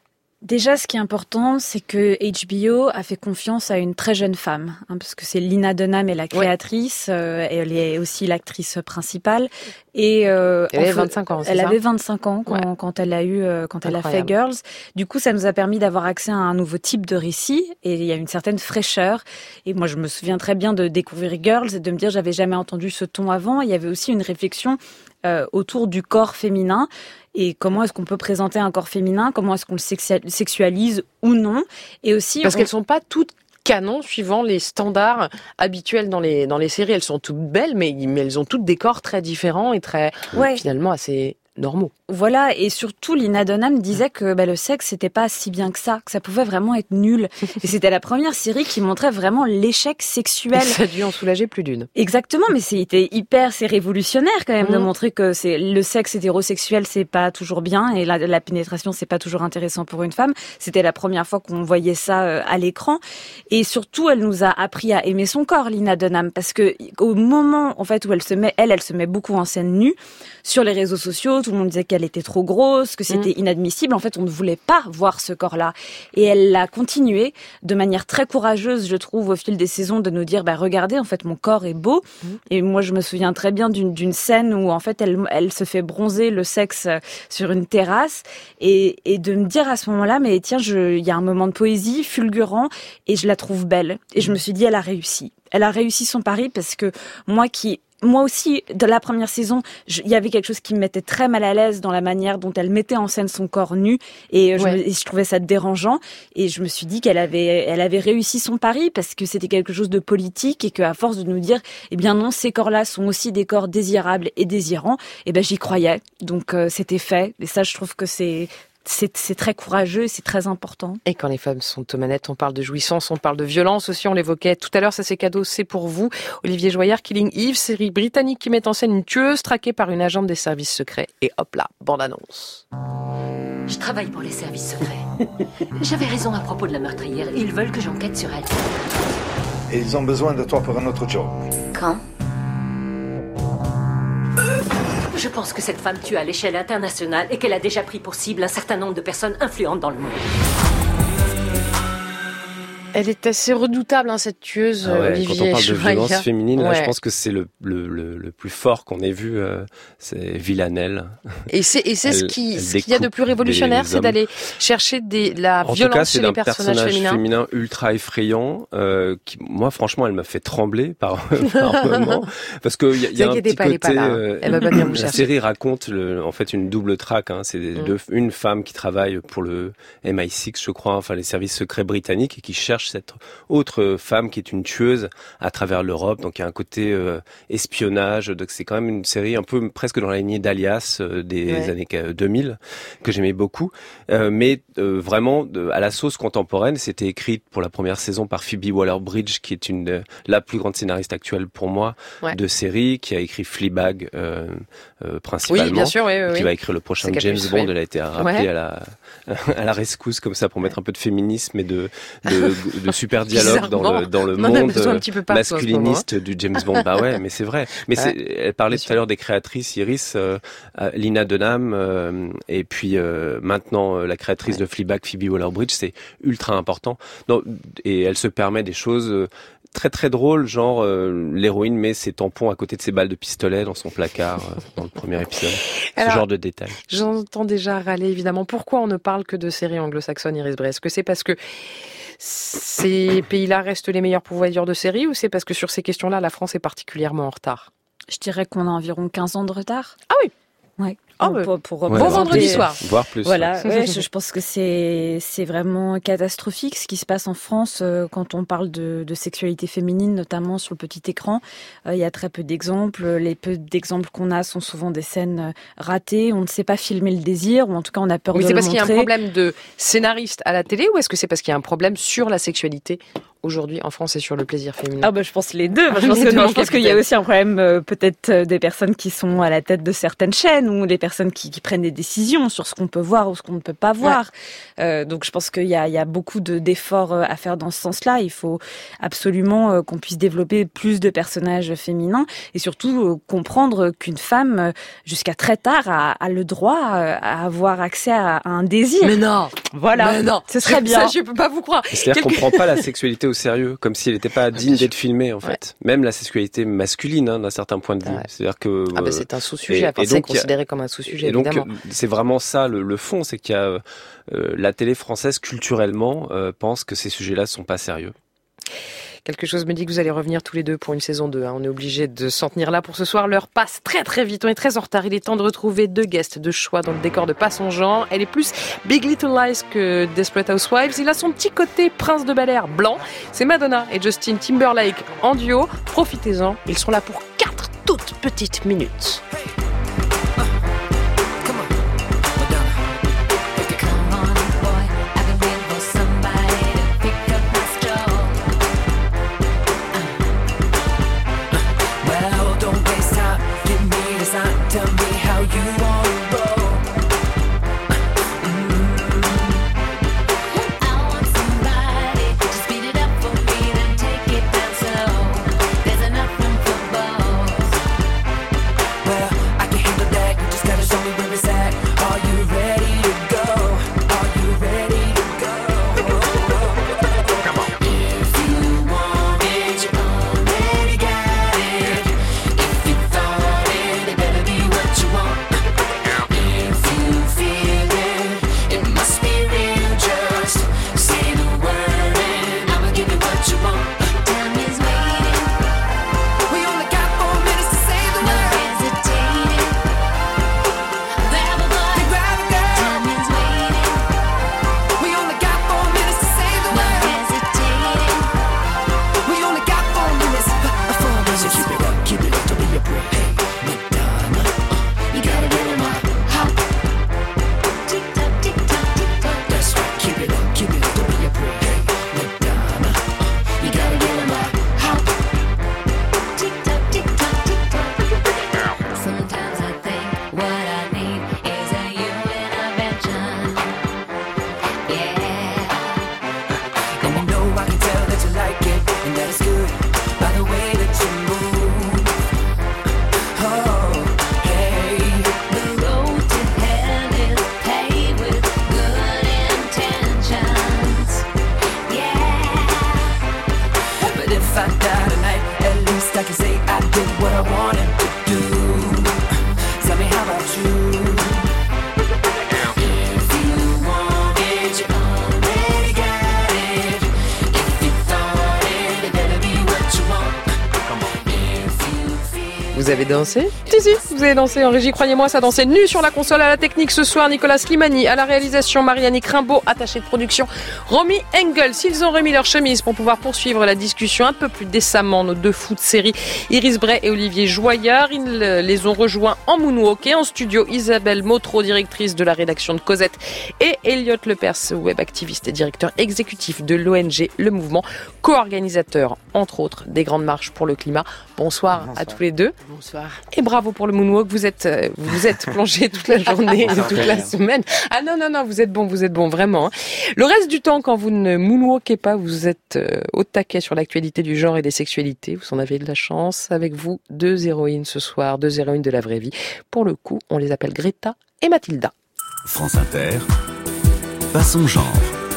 Déjà, ce qui est important, c'est que HBO a fait confiance à une très jeune femme, parce que c'est Lena Dunham est la créatrice, et elle est aussi l'actrice principale. Et elle avait 25 ans, c'est elle ça avait 25 ans quand elle a fait Girls. Du coup, ça nous a permis d'avoir accès à un nouveau type de récit, et il y a une certaine fraîcheur. Et moi, je me souviens très bien de découvrir Girls et de me dire j'avais jamais entendu ce ton avant. Il y avait aussi une réflexion autour du corps féminin. Et comment est-ce qu'on peut présenter un corps féminin? Comment est-ce qu'on le sexualise ou non? Et aussi parce qu'elles sont pas toutes canon suivant les standards habituels dans les séries. Elles sont toutes belles, mais elles ont toutes des corps très différents et très finalement assez normaux. Voilà, et surtout Lena Dunham disait que le sexe c'était pas si bien que ça pouvait vraiment être nul. Et c'était la première série qui montrait vraiment l'échec sexuel. Ça a dû en soulager plus d'une. Exactement, mais c'est révolutionnaire quand même de montrer que le sexe hétérosexuel c'est pas toujours bien et la pénétration c'est pas toujours intéressant pour une femme. C'était la première fois qu'on voyait ça à l'écran, et surtout elle nous a appris à aimer son corps, Lena Dunham, parce que au moment en fait où elle se met beaucoup en scène nue sur les réseaux sociaux, tout le monde disait qu'elle était trop grosse, que c'était inadmissible. En fait, on ne voulait pas voir ce corps-là. Et elle l'a continué de manière très courageuse, je trouve, au fil des saisons, de nous dire, regardez, en fait, mon corps est beau. Et moi, je me souviens très bien d'une scène où, en fait, elle se fait bronzer le sexe sur une terrasse et de me dire à ce moment-là, mais tiens, il y a un moment de poésie fulgurant et je la trouve belle. Et je me suis dit, elle a réussi. Elle a réussi son pari parce que moi aussi, de la première saison, il y avait quelque chose qui me mettait très mal à l'aise dans la manière dont elle mettait en scène son corps nu, et je trouvais ça dérangeant. Et je me suis dit qu'elle avait réussi son pari parce que c'était quelque chose de politique et qu'à force de nous dire, eh bien non, ces corps-là sont aussi des corps désirables et désirants, j'y croyais. Donc c'était fait. Et ça, je trouve que c'est très courageux et c'est très important. Et quand les femmes sont aux manettes, on parle de jouissance, on parle de violence aussi, on l'évoquait tout à l'heure, ça c'est cadeau, c'est pour vous. Olivier Joyard, Killing Eve, série britannique qui met en scène une tueuse traquée par une agente des services secrets. Et hop là, bande-annonce. Je travaille pour les services secrets. J'avais raison à propos de la meurtrière. Ils veulent que j'enquête sur elle. Et ils ont besoin de toi pour un autre job. Quand ? Je pense que cette femme tue à l'échelle internationale et qu'elle a déjà pris pour cible un certain nombre de personnes influentes dans le monde. Elle est assez redoutable, cette tueuse, Olivier. Quand on parle de Joyard. violence féminine, là, je pense que c'est le plus fort qu'on ait vu, c'est Villanelle. Et c'est ce qu'il y a de plus révolutionnaire, c'est d'aller chercher la violence chez les personnages féminins. En tout cas, c'est d'un personnage féminin ultra effrayant, qui, moi, franchement, elle m'a fait trembler par moments. Parce qu'il y a un petit côté, elle va venir vous la chercher. série raconte, en fait, une double traque, c'est une femme qui travaille pour le MI6, je crois, enfin, les services secrets britanniques, et qui cherche cette autre femme qui est une tueuse à travers l'Europe. Donc il y a un côté espionnage. Donc c'est quand même une série un peu presque dans la lignée d'Alias des années 2000 que j'aimais beaucoup. Mais vraiment à la sauce contemporaine. C'était écrit pour la première saison par Phoebe Waller-Bridge, qui est la plus grande scénariste actuelle pour moi de série, qui a écrit Fleabag principalement. Oui, bien sûr, qui va écrire le prochain James Bond. Elle a été rappelée à la rescousse comme ça pour mettre un peu de féminisme et de super dialogue dans le monde masculiniste du James Bond. Mais c'est vrai. Mais elle parlait tout à l'heure des créatrices, Iris, Lena Dunham, et puis maintenant la créatrice de Fleabag, Phoebe Waller-Bridge, c'est ultra important. Et elle se permet des choses très très drôle, genre l'héroïne met ses tampons à côté de ses balles de pistolet dans son placard dans le premier épisode. Ce genre de détails. J'entends déjà râler, évidemment. Pourquoi on ne parle que de séries anglo-saxonnes, Iris Bray ? Est-ce que c'est parce que ces pays-là restent les meilleurs pourvoyeurs de séries, ou c'est parce que sur ces questions-là, la France est particulièrement en retard ? Je dirais qu'on a environ 15 ans de retard. Ah oui. Ouais. Bon vendredi soir. Voire plus. Voilà, je pense que c'est vraiment catastrophique ce qui se passe en France quand on parle de sexualité féminine, notamment sur le petit écran. Il y a très peu d'exemples. Les peu d'exemples qu'on a sont souvent des scènes ratées. On ne sait pas filmer le désir, ou en tout cas on a peur de le montrer. Mais c'est parce qu'il y a un problème de scénariste à la télé, ou est-ce que c'est parce qu'il y a un problème sur la sexualité aujourd'hui en France et sur le plaisir féminin? Ah je pense les deux. Je pense qu'il y a aussi un problème peut-être des personnes qui sont à la tête de certaines chaînes ou les personnes qui prennent des décisions sur ce qu'on peut voir ou ce qu'on ne peut pas voir. Donc je pense qu'il y a beaucoup d'efforts à faire dans ce sens-là. Il faut absolument qu'on puisse développer plus de personnages féminins et surtout comprendre qu'une femme, jusqu'à très tard, a le droit à avoir accès à un désir. Mais non. Voilà. Mais non. Ce serait bien. Ça, je peux pas vous croire. C'est-à-dire qu'on prend pas la sexualité au sérieux, comme si elle n'était pas digne d'être filmée, en fait. Même la sexualité masculine, d'un certain point de vue. C'est-à-dire que c'est un sous-sujet. C'est considéré comme un sous-sujet. Et donc, évidemment. c'est vraiment ça le fond, c'est qu'il y a la télé française culturellement pense que ces sujets-là sont pas sérieux. Quelque chose me dit que vous allez revenir tous les deux pour une saison 2. On est obligé de s'en tenir là pour ce soir. L'heure passe très très vite. On est très en retard. Il est temps de retrouver deux guests de choix dans le décor de Pas son genre. Elle est plus Big Little Lies que Desperate Housewives. Il a son petit côté prince de Bel-Air blanc. C'est Madonna et Justin Timberlake en duo. Profitez-en. Ils sont là pour 4 toutes petites minutes. Tell me how you want to roll. I want somebody to speed it up for me, then take it down slow. There's enough room for both. Well, I can handle that. You just gotta show me where it's at. Are you ready to go? Are you ready to go? Come on. If you want it, you already got it. If you thought it, it better be what you want. If you feel it, it must be real. Just say the word and I'ma give you what you want. Time is waiting. We only got 4 minutes to say the word. No hesitating. Grab a boy, grab a girl. Time is waiting. We only got 4 minutes to say the word. No hesitating. We only got 4 minutes. 4 minutes. So keep it up, don't be a break. Hey, Madonna, you gotta get on my hop. Tick tock, tick tock, tick tock. That's right, keep it up, don't be a break. Hey, Madonna, you gotta get on my hop. Tick tock, tick tock, tick tock. Sometimes I think what I need is a human intervention. Yeah. And you know I can tell that you like it, and that is good by the way that you move. Oh, hey. The road to hell is paved with good intentions. Yeah. But if I die tonight, at least I can say I did what I wanted to do. Tell me, how about you? If you want it, you already got it. If you thought it, it better be what you want. If you feel Vous avez dansé? Si, vous avez dansé en régie, croyez-moi, ça dansait nu sur la console. À la technique ce soir, Nicolas Slimani, à la réalisation, Marianne Rimbaud, attachée de production, Romy Engel. S'ils ont remis leur chemise pour pouvoir poursuivre la discussion un peu plus décemment, nos deux fous de série, Iris Bray et Olivier Joyard, ils les ont rejoints en moonwalk et en studio, Isabelle Motro, directrice de la rédaction de Cosette, et Elliot Lepers, web activiste et directeur exécutif de l'ONG Le Mouvement, co-organisateur, entre autres, des grandes marches pour le climat. Bonsoir à tous les deux. Bonsoir. Et bravo pour le moonwalk, vous êtes plongé toute la journée et toute la semaine. Ah non, vous êtes bon, vraiment. Le reste du temps, quand vous ne moonwalkez pas, vous êtes au taquet sur l'actualité du genre et des sexualités. Vous en avez de la chance. Avec vous, deux héroïnes ce soir, deux héroïnes de la vraie vie. Pour le coup, on les appelle Greta et Mathilda. France Inter, Pas son genre.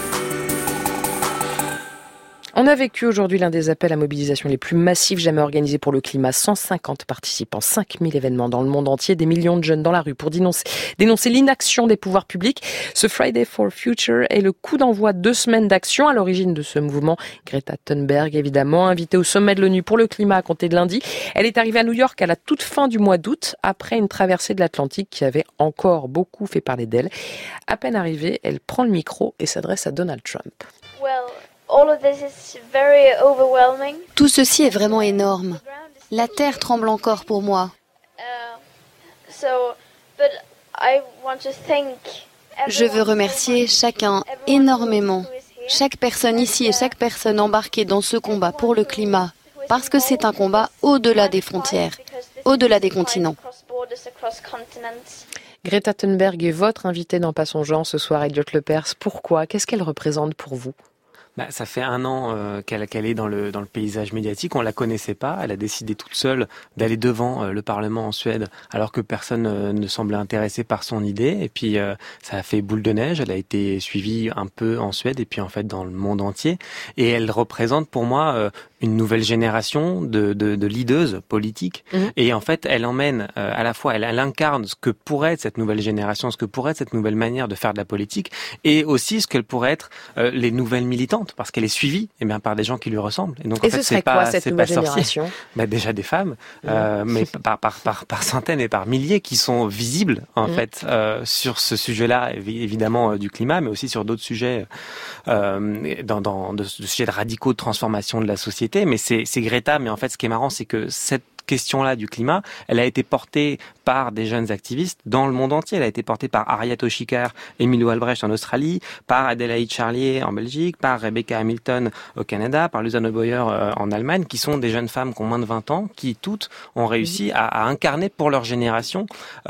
On a vécu aujourd'hui l'un des appels à mobilisation les plus massifs jamais organisés pour le climat. 150 participants, 5000 événements dans le monde entier, des millions de jeunes dans la rue pour dénoncer l'inaction des pouvoirs publics. Ce Friday for Future est le coup d'envoi de 2 semaines d'action. À l'origine de ce mouvement, Greta Thunberg, évidemment, invitée au sommet de l'ONU pour le climat à compter de lundi. Elle est arrivée à New York à la toute fin du mois d'août, après une traversée de l'Atlantique qui avait encore beaucoup fait parler d'elle. À peine arrivée, elle prend le micro et s'adresse à Donald Trump. Tout ceci est vraiment énorme. La terre tremble encore pour moi. Je veux remercier chacun énormément chaque personne ici et chaque personne embarquée dans ce combat pour le climat, parce que c'est un combat au-delà des frontières, au-delà des continents. Greta Thunberg est votre invitée dans Passons Genre ce soir, Elliot Lepers. Pourquoi ? Qu'est-ce qu'elle représente pour vous ? Ça fait 1 an qu'elle est dans le paysage médiatique. On la connaissait pas. Elle a décidé toute seule d'aller devant le Parlement en Suède, alors que personne ne semblait intéressé par son idée. Et puis ça a fait boule de neige. Elle a été suivie un peu en Suède et puis en fait dans le monde entier. Et elle représente pour moi une nouvelle génération de leaders politiques. Et en fait, elle emmène à la fois, elle incarne ce que pourrait être cette nouvelle génération, ce que pourrait être cette nouvelle manière de faire de la politique, et aussi ce qu'elle pourrait être les nouvelles militantes. Parce qu'elle est suivie par des gens qui lui ressemblent. Et donc, en fait, c'est pas cette nouvelle génération ? Déjà des femmes, mais par centaines et par milliers qui sont visibles en fait sur ce sujet-là, évidemment du climat, mais aussi sur d'autres sujets, de sujets de radicaux de transformation de la société. Mais c'est Greta. Mais en fait, ce qui est marrant, c'est que cette question-là du climat, elle a été portée par des jeunes activistes dans le monde entier. Elle a été portée par Harriet Oshikar, Emilio Albrecht en Australie, par Adélaïde Charlier en Belgique, par Rebecca Hamilton au Canada, par Luzanne Boyer en Allemagne, qui sont des jeunes femmes qui ont moins de 20 ans, qui toutes ont réussi à incarner pour leur génération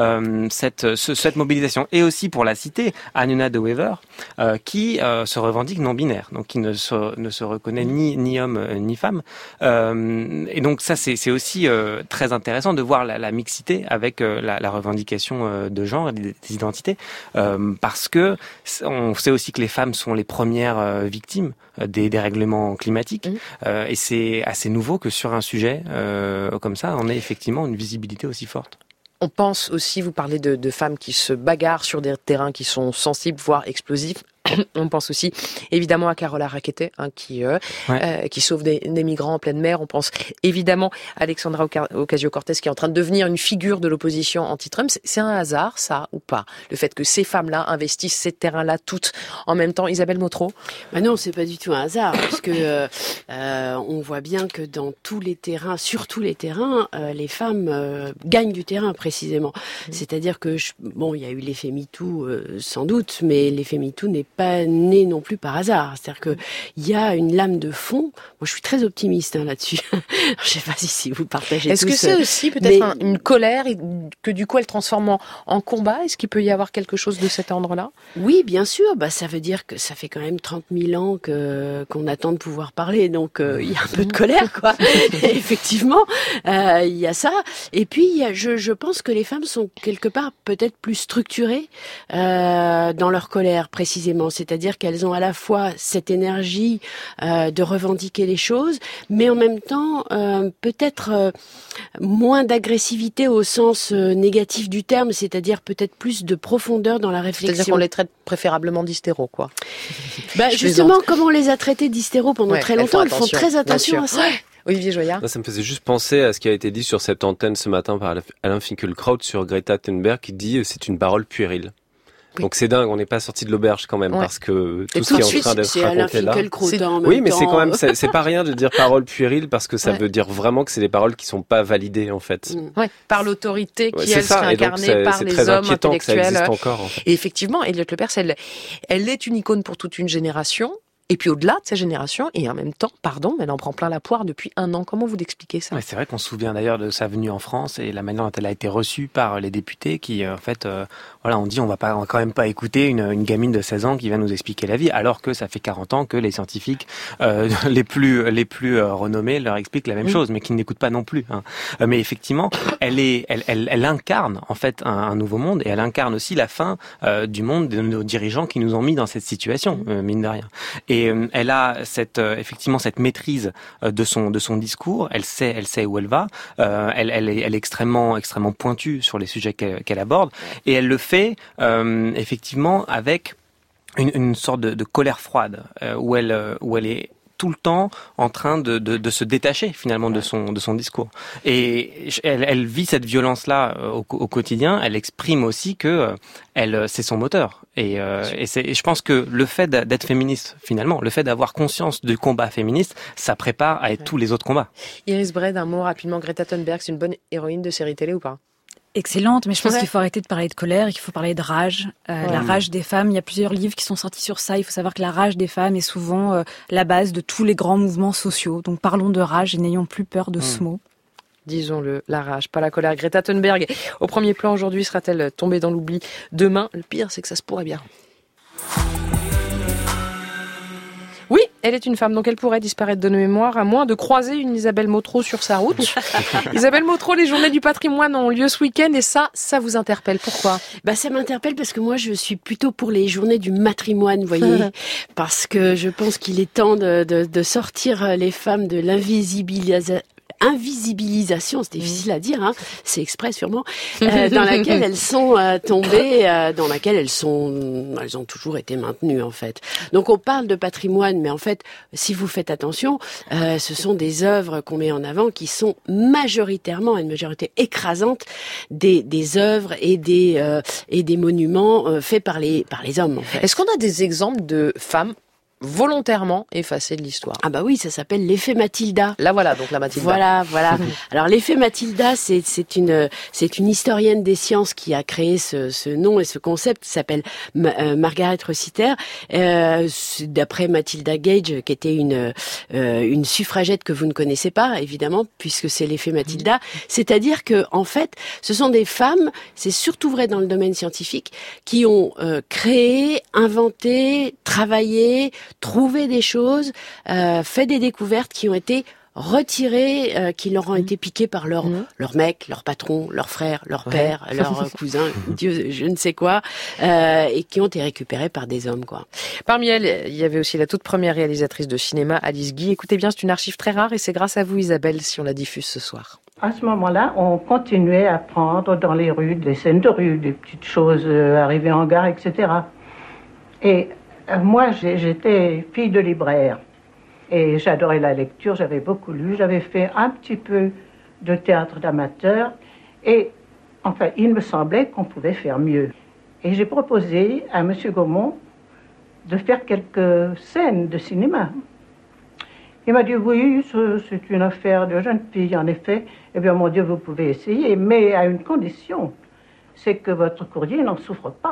cette mobilisation. Et aussi, pour la citer, Anuna de Wever, qui se revendique non-binaire, donc qui ne se reconnaît ni homme ni femme. Et donc ça, c'est aussi très intéressant de voir la mixité avec la revendication de genre et des identités, parce que on sait aussi que les femmes sont les premières victimes des dérèglements climatiques, et c'est assez nouveau que sur un sujet comme ça, on ait effectivement une visibilité aussi forte. On pense aussi, vous parlez de femmes qui se bagarrent sur des terrains qui sont sensibles, voire explosifs. On pense aussi évidemment à Carola Rackete, qui sauve des migrants en pleine mer. On pense évidemment à Alexandra Ocasio-Cortez, qui est en train de devenir une figure de l'opposition anti-Trump. C'est un hasard, ça, ou pas ? Le fait que ces femmes-là investissent ces terrains-là toutes en même temps. Isabelle Motro ? Non, c'est pas du tout un hasard, puisque on voit bien que dans tous les terrains, sur tous les terrains, les femmes gagnent du terrain précisément. C'est-à-dire que il y a eu l'effet MeToo sans doute, mais l'effet MeToo n'est pas né non plus par hasard. C'est-à-dire que il y a une lame de fond. Moi, je suis très optimiste là-dessus. Je sais pas si vous partagez. Est-ce que c'est aussi peut-être une colère et que du coup elle transforme en combat ? Est-ce qu'il peut y avoir quelque chose de cet ordre-là ? Oui, bien sûr. Ça veut dire que ça fait quand même 30 000 ans qu'on attend de pouvoir parler. Donc il y a un peu de colère, quoi. Effectivement, il y a ça. Et puis je pense que les femmes sont quelque part peut-être plus structurées dans leur colère précisément. C'est-à-dire qu'elles ont à la fois cette énergie de revendiquer les choses, mais en même temps peut-être moins d'agressivité au sens négatif du terme, c'est-à-dire peut-être plus de profondeur dans la réflexion. C'est-à-dire qu'on les traite préférablement d'hystéros, quoi. Justement, comme on les a traités d'hystéros pendant très longtemps, elles font très attention à ça. Olivier Joyard. Ça me faisait juste penser à ce qui a été dit sur cette antenne ce matin par Alain Finkielkraut sur Greta Thunberg, qui dit c'est une parole puérile. Donc c'est dingue, on n'est pas sorti de l'auberge quand même, parce que tout ce qui est en train d'être raconté là. Oui, mais c'est quand même, c'est pas rien de dire parole puérile, parce que ça veut dire vraiment que c'est des paroles qui sont pas validées en fait. Par l'autorité qui elle serait incarnée par les hommes intellectuels. Ça existe encore, en fait. Et effectivement, Elliot Lepers, elle est une icône pour toute une génération. Et puis au-delà de sa génération, et en même temps, elle en prend plein la poire depuis 1 an. Comment vous l'expliquez ça ? C'est vrai qu'on se souvient d'ailleurs de sa venue en France et la manière dont elle a été reçue par les députés qui, en fait, on dit on va quand même pas écouter une gamine de 16 ans qui va nous expliquer la vie, alors que ça fait 40 ans que les scientifiques les plus renommés leur expliquent la même chose, mais qui n'écoutent pas non plus. Mais effectivement, elle incarne en fait un nouveau monde, et elle incarne aussi la fin du monde de nos dirigeants qui nous ont mis dans cette situation, mine de rien. Et elle a effectivement cette maîtrise de son discours. Elle sait où elle va. Elle est extrêmement pointue sur les sujets qu'elle aborde, et elle le fait effectivement avec une sorte de colère froide, où elle est tout le temps en train de se détacher finalement de son discours. Et elle vit cette violence-là au quotidien. Elle exprime aussi que c'est son moteur. Et je pense que le fait d'être féministe, finalement, le fait d'avoir conscience du combat féministe, ça prépare à tous les autres combats. Iris Bray, d'un mot rapidement, Greta Thunberg, c'est une bonne héroïne de série télé ou pas ? excellente, mais je pense Ouais. qu'il faut arrêter de parler de colère et qu'il faut parler de rage. La rage des femmes, il y a plusieurs livres qui sont sortis sur ça. Il faut savoir que la rage des femmes est souvent la base de tous les grands mouvements sociaux. Donc parlons de rage et n'ayons plus peur de ce mot. Disons-le, la rage, pas la colère. Greta Thunberg, au premier plan aujourd'hui, sera-t-elle tombée dans l'oubli demain? Le pire, c'est que ça se pourrait bien. Oui, elle est une femme, donc elle pourrait disparaître de nos mémoires, à moins de croiser une Isabelle Motro sur sa route. Isabelle Motro, les journées du patrimoine ont lieu ce week-end et ça vous interpelle. Pourquoi? Ça m'interpelle parce que moi, je suis plutôt pour les journées du matrimoine, vous voyez. Parce que je pense qu'il est temps de sortir les femmes de invisibilisation, c'est difficile à dire, hein, c'est exprès sûrement, dans laquelle elles sont tombées, dans laquelle elles ont toujours été maintenues en fait. Donc on parle de patrimoine, mais en fait, si vous faites attention, ce sont des œuvres qu'on met en avant qui sont majoritairement, une majorité écrasante, des œuvres et des monuments faits par les hommes en fait. Est-ce qu'on a des exemples de femmes volontairement effacées de l'histoire? Ah bah oui, ça s'appelle l'effet Mathilda. Là voilà, donc la Mathilda. Voilà. Alors l'effet Mathilda, c'est une historienne des sciences qui a créé ce nom et ce concept qui s'appelle Margaret Rossiter, d'après Mathilda Gage, qui était une suffragette que vous ne connaissez pas évidemment, puisque c'est l'effet Mathilda. C'est-à-dire que en fait, ce sont des femmes, c'est surtout vrai dans le domaine scientifique, qui ont créé, inventé, travaillé, trouvé des choses, fait des découvertes qui ont été retirées, qui leur ont été piquées par leur mec, leur patron, leur frère, leur père, leur cousin, Dieu, je ne sais quoi, et qui ont été récupérées par des hommes, quoi. Parmi elles, il y avait aussi la toute première réalisatrice de cinéma, Alice Guy. Écoutez bien, c'est une archive très rare et c'est grâce à vous, Isabelle, si on la diffuse ce soir. À ce moment-là, on continuait à prendre dans les rues, des scènes de rue, des petites choses arrivées en gare, etc. Et moi, j'étais fille de libraire et j'adorais la lecture, j'avais beaucoup lu, j'avais fait un petit peu de théâtre d'amateur et enfin, il me semblait qu'on pouvait faire mieux. Et j'ai proposé à M. Gaumont de faire quelques scènes de cinéma. Il m'a dit oui, c'est une affaire de jeune fille, en effet. Eh bien, mon Dieu, vous pouvez essayer, mais à une condition, c'est que votre courrier n'en souffre pas.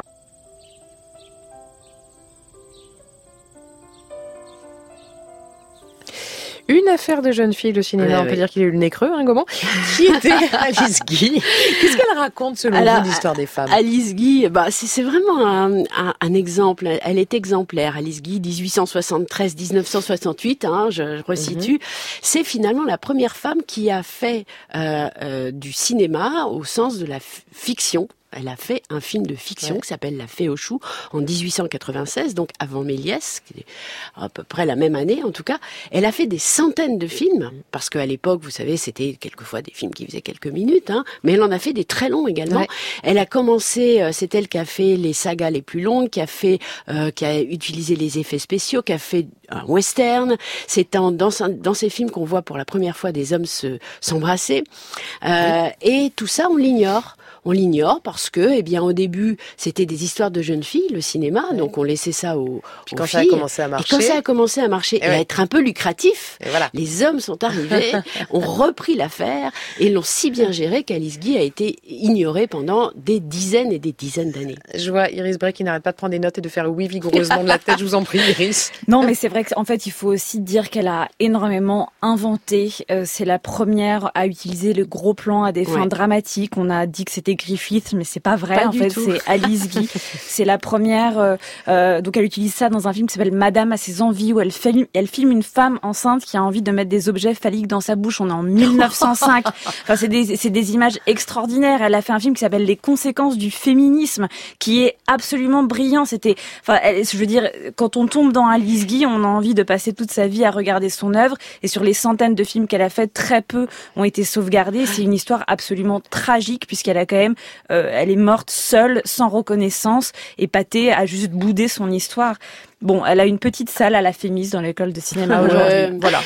Une affaire de jeune fille, le cinéma, on peut dire qu'il a eu le nez creux, hein, Gaumont. Qui était Alice Guy? Qu'est-ce qu'elle raconte selon vous l'histoire des femmes? Alice Guy, c'est vraiment un exemple. Elle est exemplaire. Alice Guy, 1873-1968, hein, je resitue. C'est finalement la première femme qui a fait du cinéma au sens de la fiction. Elle a fait un film de fiction qui s'appelle La Fée aux choux en 1896, donc avant Méliès, qui est à peu près la même année en tout cas. Elle a fait des centaines de films, parce qu'à l'époque, vous savez, c'était quelquefois des films qui faisaient quelques minutes, hein, mais elle en a fait des très longs également. Ouais. Elle a commencé, c'est elle qui a fait les sagas les plus longues, qui a utilisé les effets spéciaux, qui a fait un western. C'est dans ces films qu'on voit pour la première fois des hommes s'embrasser. Et tout ça, on l'ignore. On l'ignore parce que, au début, c'était des histoires de jeunes filles, le cinéma, donc on laissait ça aux filles. Ça a commencé à marcher. Et quand ça a commencé à marcher et à être un peu lucratif, les hommes sont arrivés, ont repris l'affaire et l'ont si bien géré qu'Alice Guy a été ignorée pendant des dizaines et des dizaines d'années. Je vois Iris Bray qui n'arrête pas de prendre des notes et de faire oui vigoureusement de la tête. Je vous en prie, Iris. Non, mais c'est vrai qu'en fait, il faut aussi dire qu'elle a énormément inventé. C'est la première à utiliser le gros plan à des fins dramatiques. On a dit que c'était Griffith, mais c'est pas vrai. En fait, c'est Alice Guy. C'est la première. Donc, elle utilise ça dans un film qui s'appelle Madame à ses envies, où elle filme une femme enceinte qui a envie de mettre des objets phalliques dans sa bouche. On est en 1905. Enfin, c'est des images extraordinaires. Elle a fait un film qui s'appelle Les conséquences du féminisme, qui est absolument brillant. Je veux dire, quand on tombe dans Alice Guy, on a envie de passer toute sa vie à regarder son œuvre. Et sur les centaines de films qu'elle a fait, très peu ont été sauvegardés. C'est une histoire absolument tragique, puisqu'elle a quand même, elle est morte seule, sans reconnaissance, et Pathé a juste boudé son histoire. Bon, elle a une petite salle à la Fémis dans l'école de cinéma aujourd'hui. Voilà.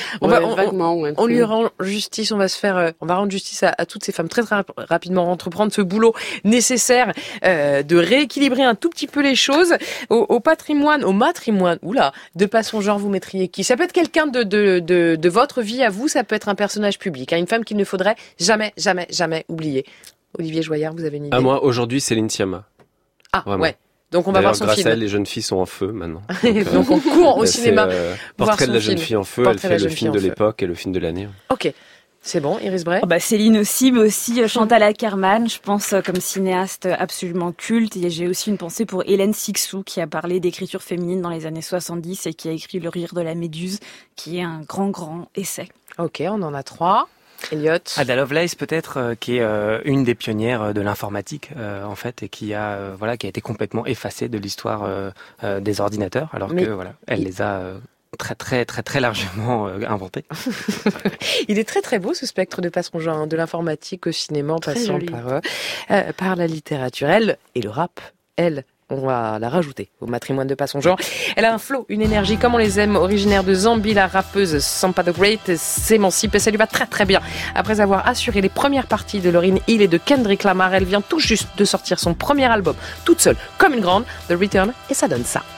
On lui rend justice, on va rendre justice à toutes ces femmes très, très rapidement, entreprendre ce boulot nécessaire de rééquilibrer un tout petit peu les choses. Au patrimoine, au matrimoine, de pas son genre, vous mettriez qui? Ça peut être quelqu'un de votre vie à vous, ça peut être un personnage public, une femme qu'il ne faudrait jamais, jamais, jamais oublier. Olivier Joyard, vous avez une idée? Ah, moi, aujourd'hui, c'est Céline Sciamma. Ah, Vraiment. ouais. Donc on va voir son grâce film. à elle, les jeunes filles sont en feu maintenant. Donc on court au cinéma. voir Portrait son de la jeune film. fille en feu, Portrait elle de fait la le jeune film fille de en feu. l'époque et le film de l'année. Ok. C'est bon, Iris Bray? Céline aussi, mais aussi Chantal Akerman, je pense, comme cinéaste absolument culte. Et j'ai aussi une pensée pour Hélène Sixou, qui a parlé d'écriture féminine dans les années 70 et qui a écrit Le rire de la méduse, qui est un grand essai. Ok, on en a 3. Elliot. Ada Lovelace peut-être, qui est une des pionnières de l'informatique en fait, et qui a été complètement effacée de l'histoire des ordinateurs, alors que elle les a très largement inventés. Il est très beau ce spectre de passons genre, de l'informatique au cinéma, en passant par la littérature. Elle et le rap, on va la rajouter au matrimoine de Passons Genre. Elle a un flow, une énergie comme on les aime, originaire de Zambie. La rappeuse Sampa the Great s'émancipe et ça lui va très bien. Après avoir assuré les premières parties de Lauryn Hill et de Kendrick Lamar, elle vient tout juste de sortir son premier album, toute seule, comme une grande, The Return, et ça donne ça.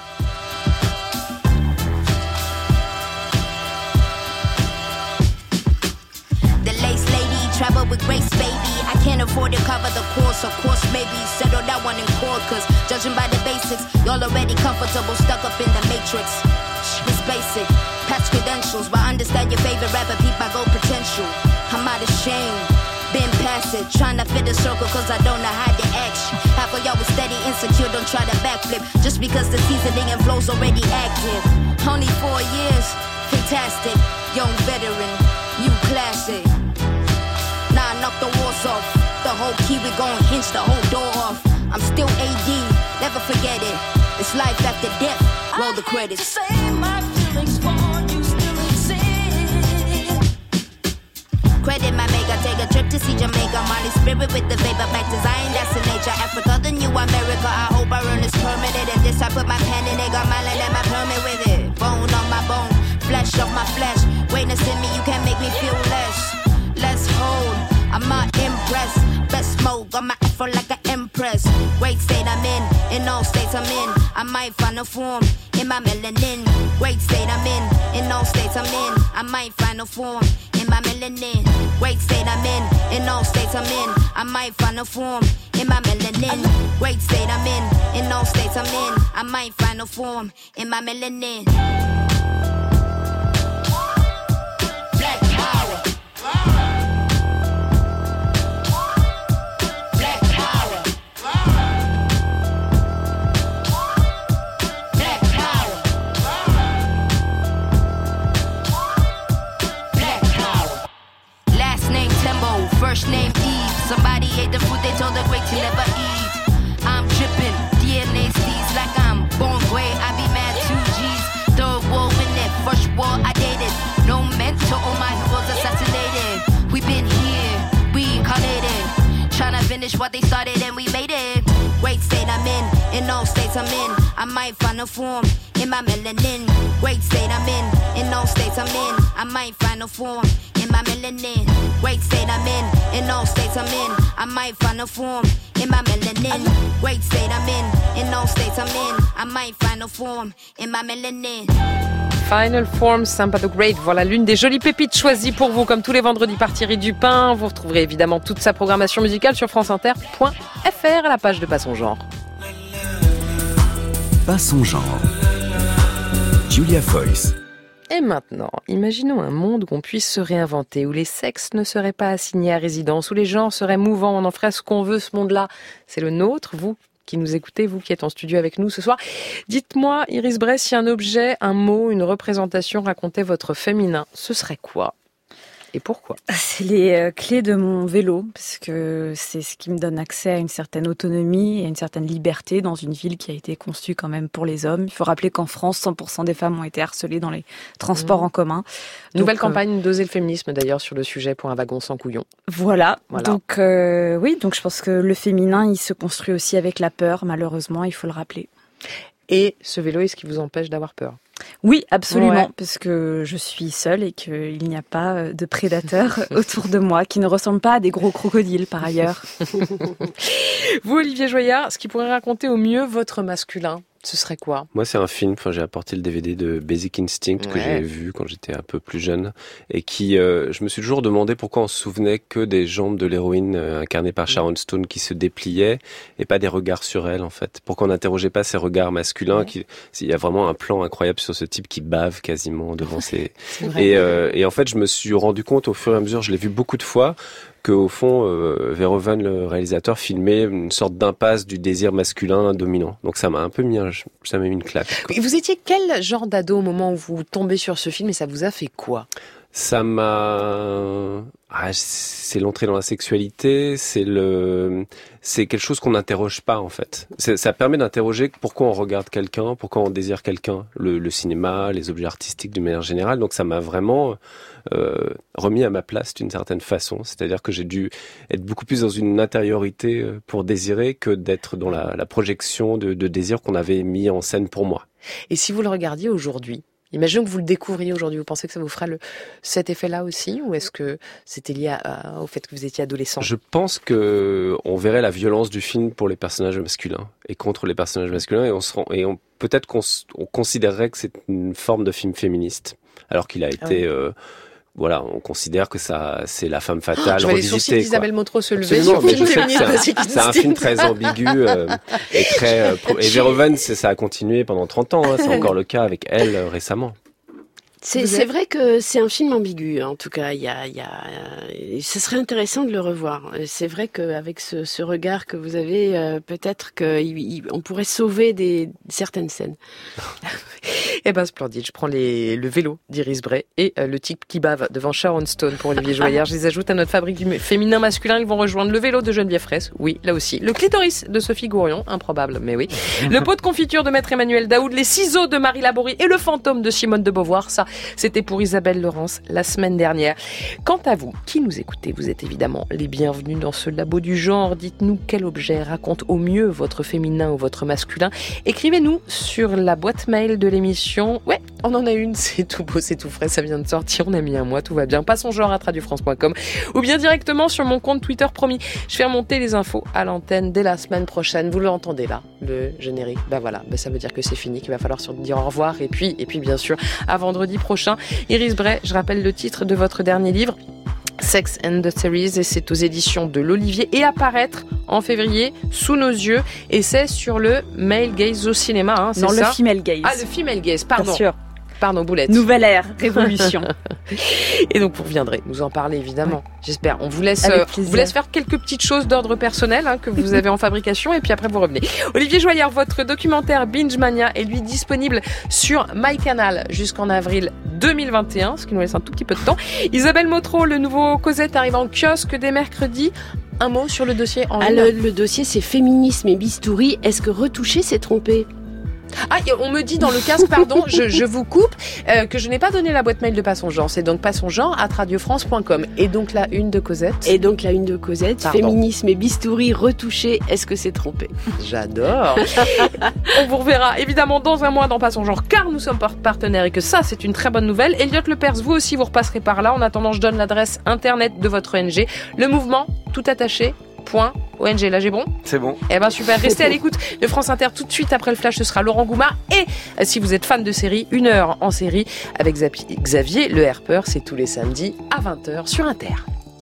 The lace lady, travel with grace, baby. I can't afford to cover the course, of course, maybe settle that one in court. Cause judging by the basics, y'all already comfortable, stuck up in the matrix. It's basic, patch credentials, but understand your favorite rapper, peep my gold potential. I'm out of shame, been past it, trying to fit the circle cause I don't know how to act. Half of y'all was steady, insecure, don't try to backflip. Just because the seasoning and flow's already active. Only 4 years, fantastic, young veteran, new classic. Now I knock the walls off. The whole key, we gon' hinge the whole door off. I'm still AD, never forget it. It's life after death, roll the credits. Credit my maker, take a trip to see Jamaica. Molly spirit with the vapor, back design, that's the nature. Africa, the new America, I hope I earn this permanent. And this I put my pen in it, got my land and my permit with it. Bone on my bone, flesh of my flesh. Greatness in me, you can't make me feel less. Let's hold, I'm not impressed. Best mode, got my afro like an empress. Great state I'm in all states I'm in. I might find a form in my melanin. Great state I'm in all states I'm in. I might find a form in my melanin. Great state I'm in all states I'm in. I might find a form in my melanin. Great state I'm in all states I'm in. I might find a form in my melanin. First name Eve. Somebody ate the food they told the great to never eat. I'm dripping, DNA seeds like I'm born gray. I be mad 2 G's. Third war in it, first war I dated. No mentor, all my heroes assassinated. We been here, we incarnated. Tryna finish what they started and we made it. Great state I'm in all states I'm in. I might find a form in my melanin. Great state I'm in all states I'm in. I might find a form in my melanin. Great state I'm in all states I'm in. I might find a form in my melanin. Great state I'm in all states I'm in. I might find a form in my melanin. Final Form, Sampa the Great. Voilà l'une des jolies pépites choisies pour vous, comme tous les vendredis par Thierry Dupin. Vous retrouverez évidemment toute sa programmation musicale sur franceinter.fr à la page de Passons Genre. Passons Genre. Julia Foyce. Et maintenant, imaginons un monde où on puisse se réinventer, où les sexes ne seraient pas assignés à résidence, où les genres seraient mouvants, on en ferait ce qu'on veut, ce monde-là. C'est le nôtre, vous qui nous écoutez, vous qui êtes en studio avec nous ce soir. Dites-moi, Iris Bray, si un objet, un mot, une représentation racontait votre féminin, ce serait quoi ? Et pourquoi ? C'est les clés de mon vélo, parce que c'est ce qui me donne accès à une certaine autonomie et à une certaine liberté dans une ville qui a été conçue quand même pour les hommes. Il faut rappeler qu'en France, 100% des femmes ont été harcelées dans les transports en commun. Nouvelle campagne d'Oser le féminisme d'ailleurs sur le sujet pour un wagon sans couillon. Voilà. Donc oui, donc je pense que le féminin, il se construit aussi avec la peur, malheureusement, il faut le rappeler. Et ce vélo, est-ce qui vous empêche d'avoir peur ? Oui, absolument, parce que je suis seule et qu'il n'y a pas de prédateurs autour de moi qui ne ressemblent pas à des gros crocodiles par ailleurs. Vous, Olivier Joyard, ce qui pourrait raconter au mieux votre masculin, Ce serait quoi? Moi, c'est un film. Enfin, j'ai apporté le DVD de Basic Instinct que j'ai vu quand j'étais un peu plus jeune et qui, je me suis toujours demandé pourquoi on se souvenait que des jambes de l'héroïne incarnée par Sharon Stone qui se dépliaient et pas des regards sur elle, en fait. Pourquoi on n'interrogeait pas ces regards masculins il y a vraiment un plan incroyable sur ce type qui bave quasiment devant ses... Et en fait, je me suis rendu compte au fur et à mesure, je l'ai vu beaucoup de fois, qu'au fond, Verhoeven, le réalisateur, filmait une sorte d'impasse du désir masculin dominant. Donc ça m'a un peu mis une claque. Et vous étiez quel genre d'ado au moment où vous tombez sur ce film et ça vous a fait quoi? Ça m'a... c'est l'entrée dans la sexualité, c'est quelque chose qu'on n'interroge pas en fait. Ça permet d'interroger pourquoi on regarde quelqu'un, pourquoi on désire quelqu'un, le cinéma, les objets artistiques d'une manière générale. Donc ça m'a vraiment remis à ma place d'une certaine façon. C'est-à-dire que j'ai dû être beaucoup plus dans une intériorité pour désirer que d'être dans la projection de désir qu'on avait mis en scène pour moi. Et si vous le regardiez aujourd'hui, imaginons que vous le découvriez aujourd'hui, vous pensez que ça vous fera cet effet-là aussi, ou est-ce que c'était lié au fait que vous étiez adolescent? Je pense que on verrait la violence du film pour les personnages masculins et contre les personnages masculins, et peut-être qu'on considérerait que c'est une forme de film féministe, alors qu'il a été on considère que c'est la femme fatale je vois les sourcils d'Isabelle Motro se lever sur film féministe. C'est un film très ambigu et très... et Verhoeven, ça a continué pendant 30 ans. C'est encore le cas avec elle récemment. C'est vrai que c'est un film ambigu. En tout cas, ce serait intéressant de le revoir. C'est vrai qu'avec ce regard que vous avez, peut-être qu'on pourrait sauver certaines scènes. Eh ben, splendide. Je prends le vélo d'Iris Bray et le type qui bave devant Sharon Stone pour Olivier Joyard. Je les ajoute à notre fabrique du féminin masculin. Ils vont rejoindre le vélo de Geneviève Fraisse. Oui, là aussi. Le clitoris de Sophie Gourion. Improbable, mais oui. Le pot de confiture de Maître Emmanuel Daoud. Les ciseaux de Marie Laborie et le fantôme de Simone de Beauvoir. Ça, c'était pour Isabelle Laurence la semaine dernière. Quant à vous, qui nous écoutez, vous êtes évidemment les bienvenus dans ce labo du genre. Dites-nous quel objet raconte au mieux votre féminin ou votre masculin. Écrivez-nous sur la boîte mail de l'émission. Ouais, on en a une, c'est tout beau, c'est tout frais, ça vient de sortir, on a mis un mois, tout va bien. Passons genre à radiofrance.com ou bien directement sur mon compte Twitter, promis. Je fais remonter les infos à l'antenne dès la semaine prochaine. Vous l'entendez là, le générique. Ça veut dire que c'est fini, qu'il va falloir se dire au revoir. Et puis bien sûr, à vendredi prochain. Iris Bray, je rappelle le titre de votre dernier livre, Sex and the Series, et c'est aux éditions de l'Olivier et apparaître en février sous nos yeux, et c'est sur le Male Gaze au cinéma, c'est ça? Non, le Female Gaze. Ah, le Female Gaze, pardon. Bien sûr. Pardon, Boulette. Nouvelle ère, révolution. Et donc vous reviendrez nous en parler évidemment. J'espère. On vous laisse faire quelques petites choses d'ordre personnel que vous avez en fabrication, et puis après vous revenez. Olivier Joyard, votre documentaire Binge Mania est lui disponible sur MyCanal jusqu'en avril 2021, ce qui nous laisse un tout petit peu de temps. Isabelle Motro, le nouveau Cosette arrive en kiosque dès mercredi. Un mot sur le dossier en ligne. Le dossier, c'est féminisme et bistouri. Est-ce que retoucher, c'est tromper? Ah, on me dit dans le casque, pardon, je vous coupe, que je n'ai pas donné la boîte mail de Passons Genre. C'est donc passonsgenre@radiofrance.com. Et donc la une de Cosette. Pardon. Féminisme et bistouri retouché. Est-ce que c'est trompé? J'adore. On vous reverra évidemment dans un mois dans Passons Genre, car nous sommes partenaires et que ça, c'est une très bonne nouvelle. Elliot Lepers, vous aussi, vous repasserez par là. En attendant, je donne l'adresse internet de votre ONG. Le mouvement, tout attaché. .ong, là j'ai bon? C'est bon. Eh ben super, restez à l'écoute de France Inter tout de suite après le flash, ce sera Laurent Goumard, et si vous êtes fan de série, 1 heure en série avec Xavier Le Herpeur, c'est tous les samedis à 20h sur Inter.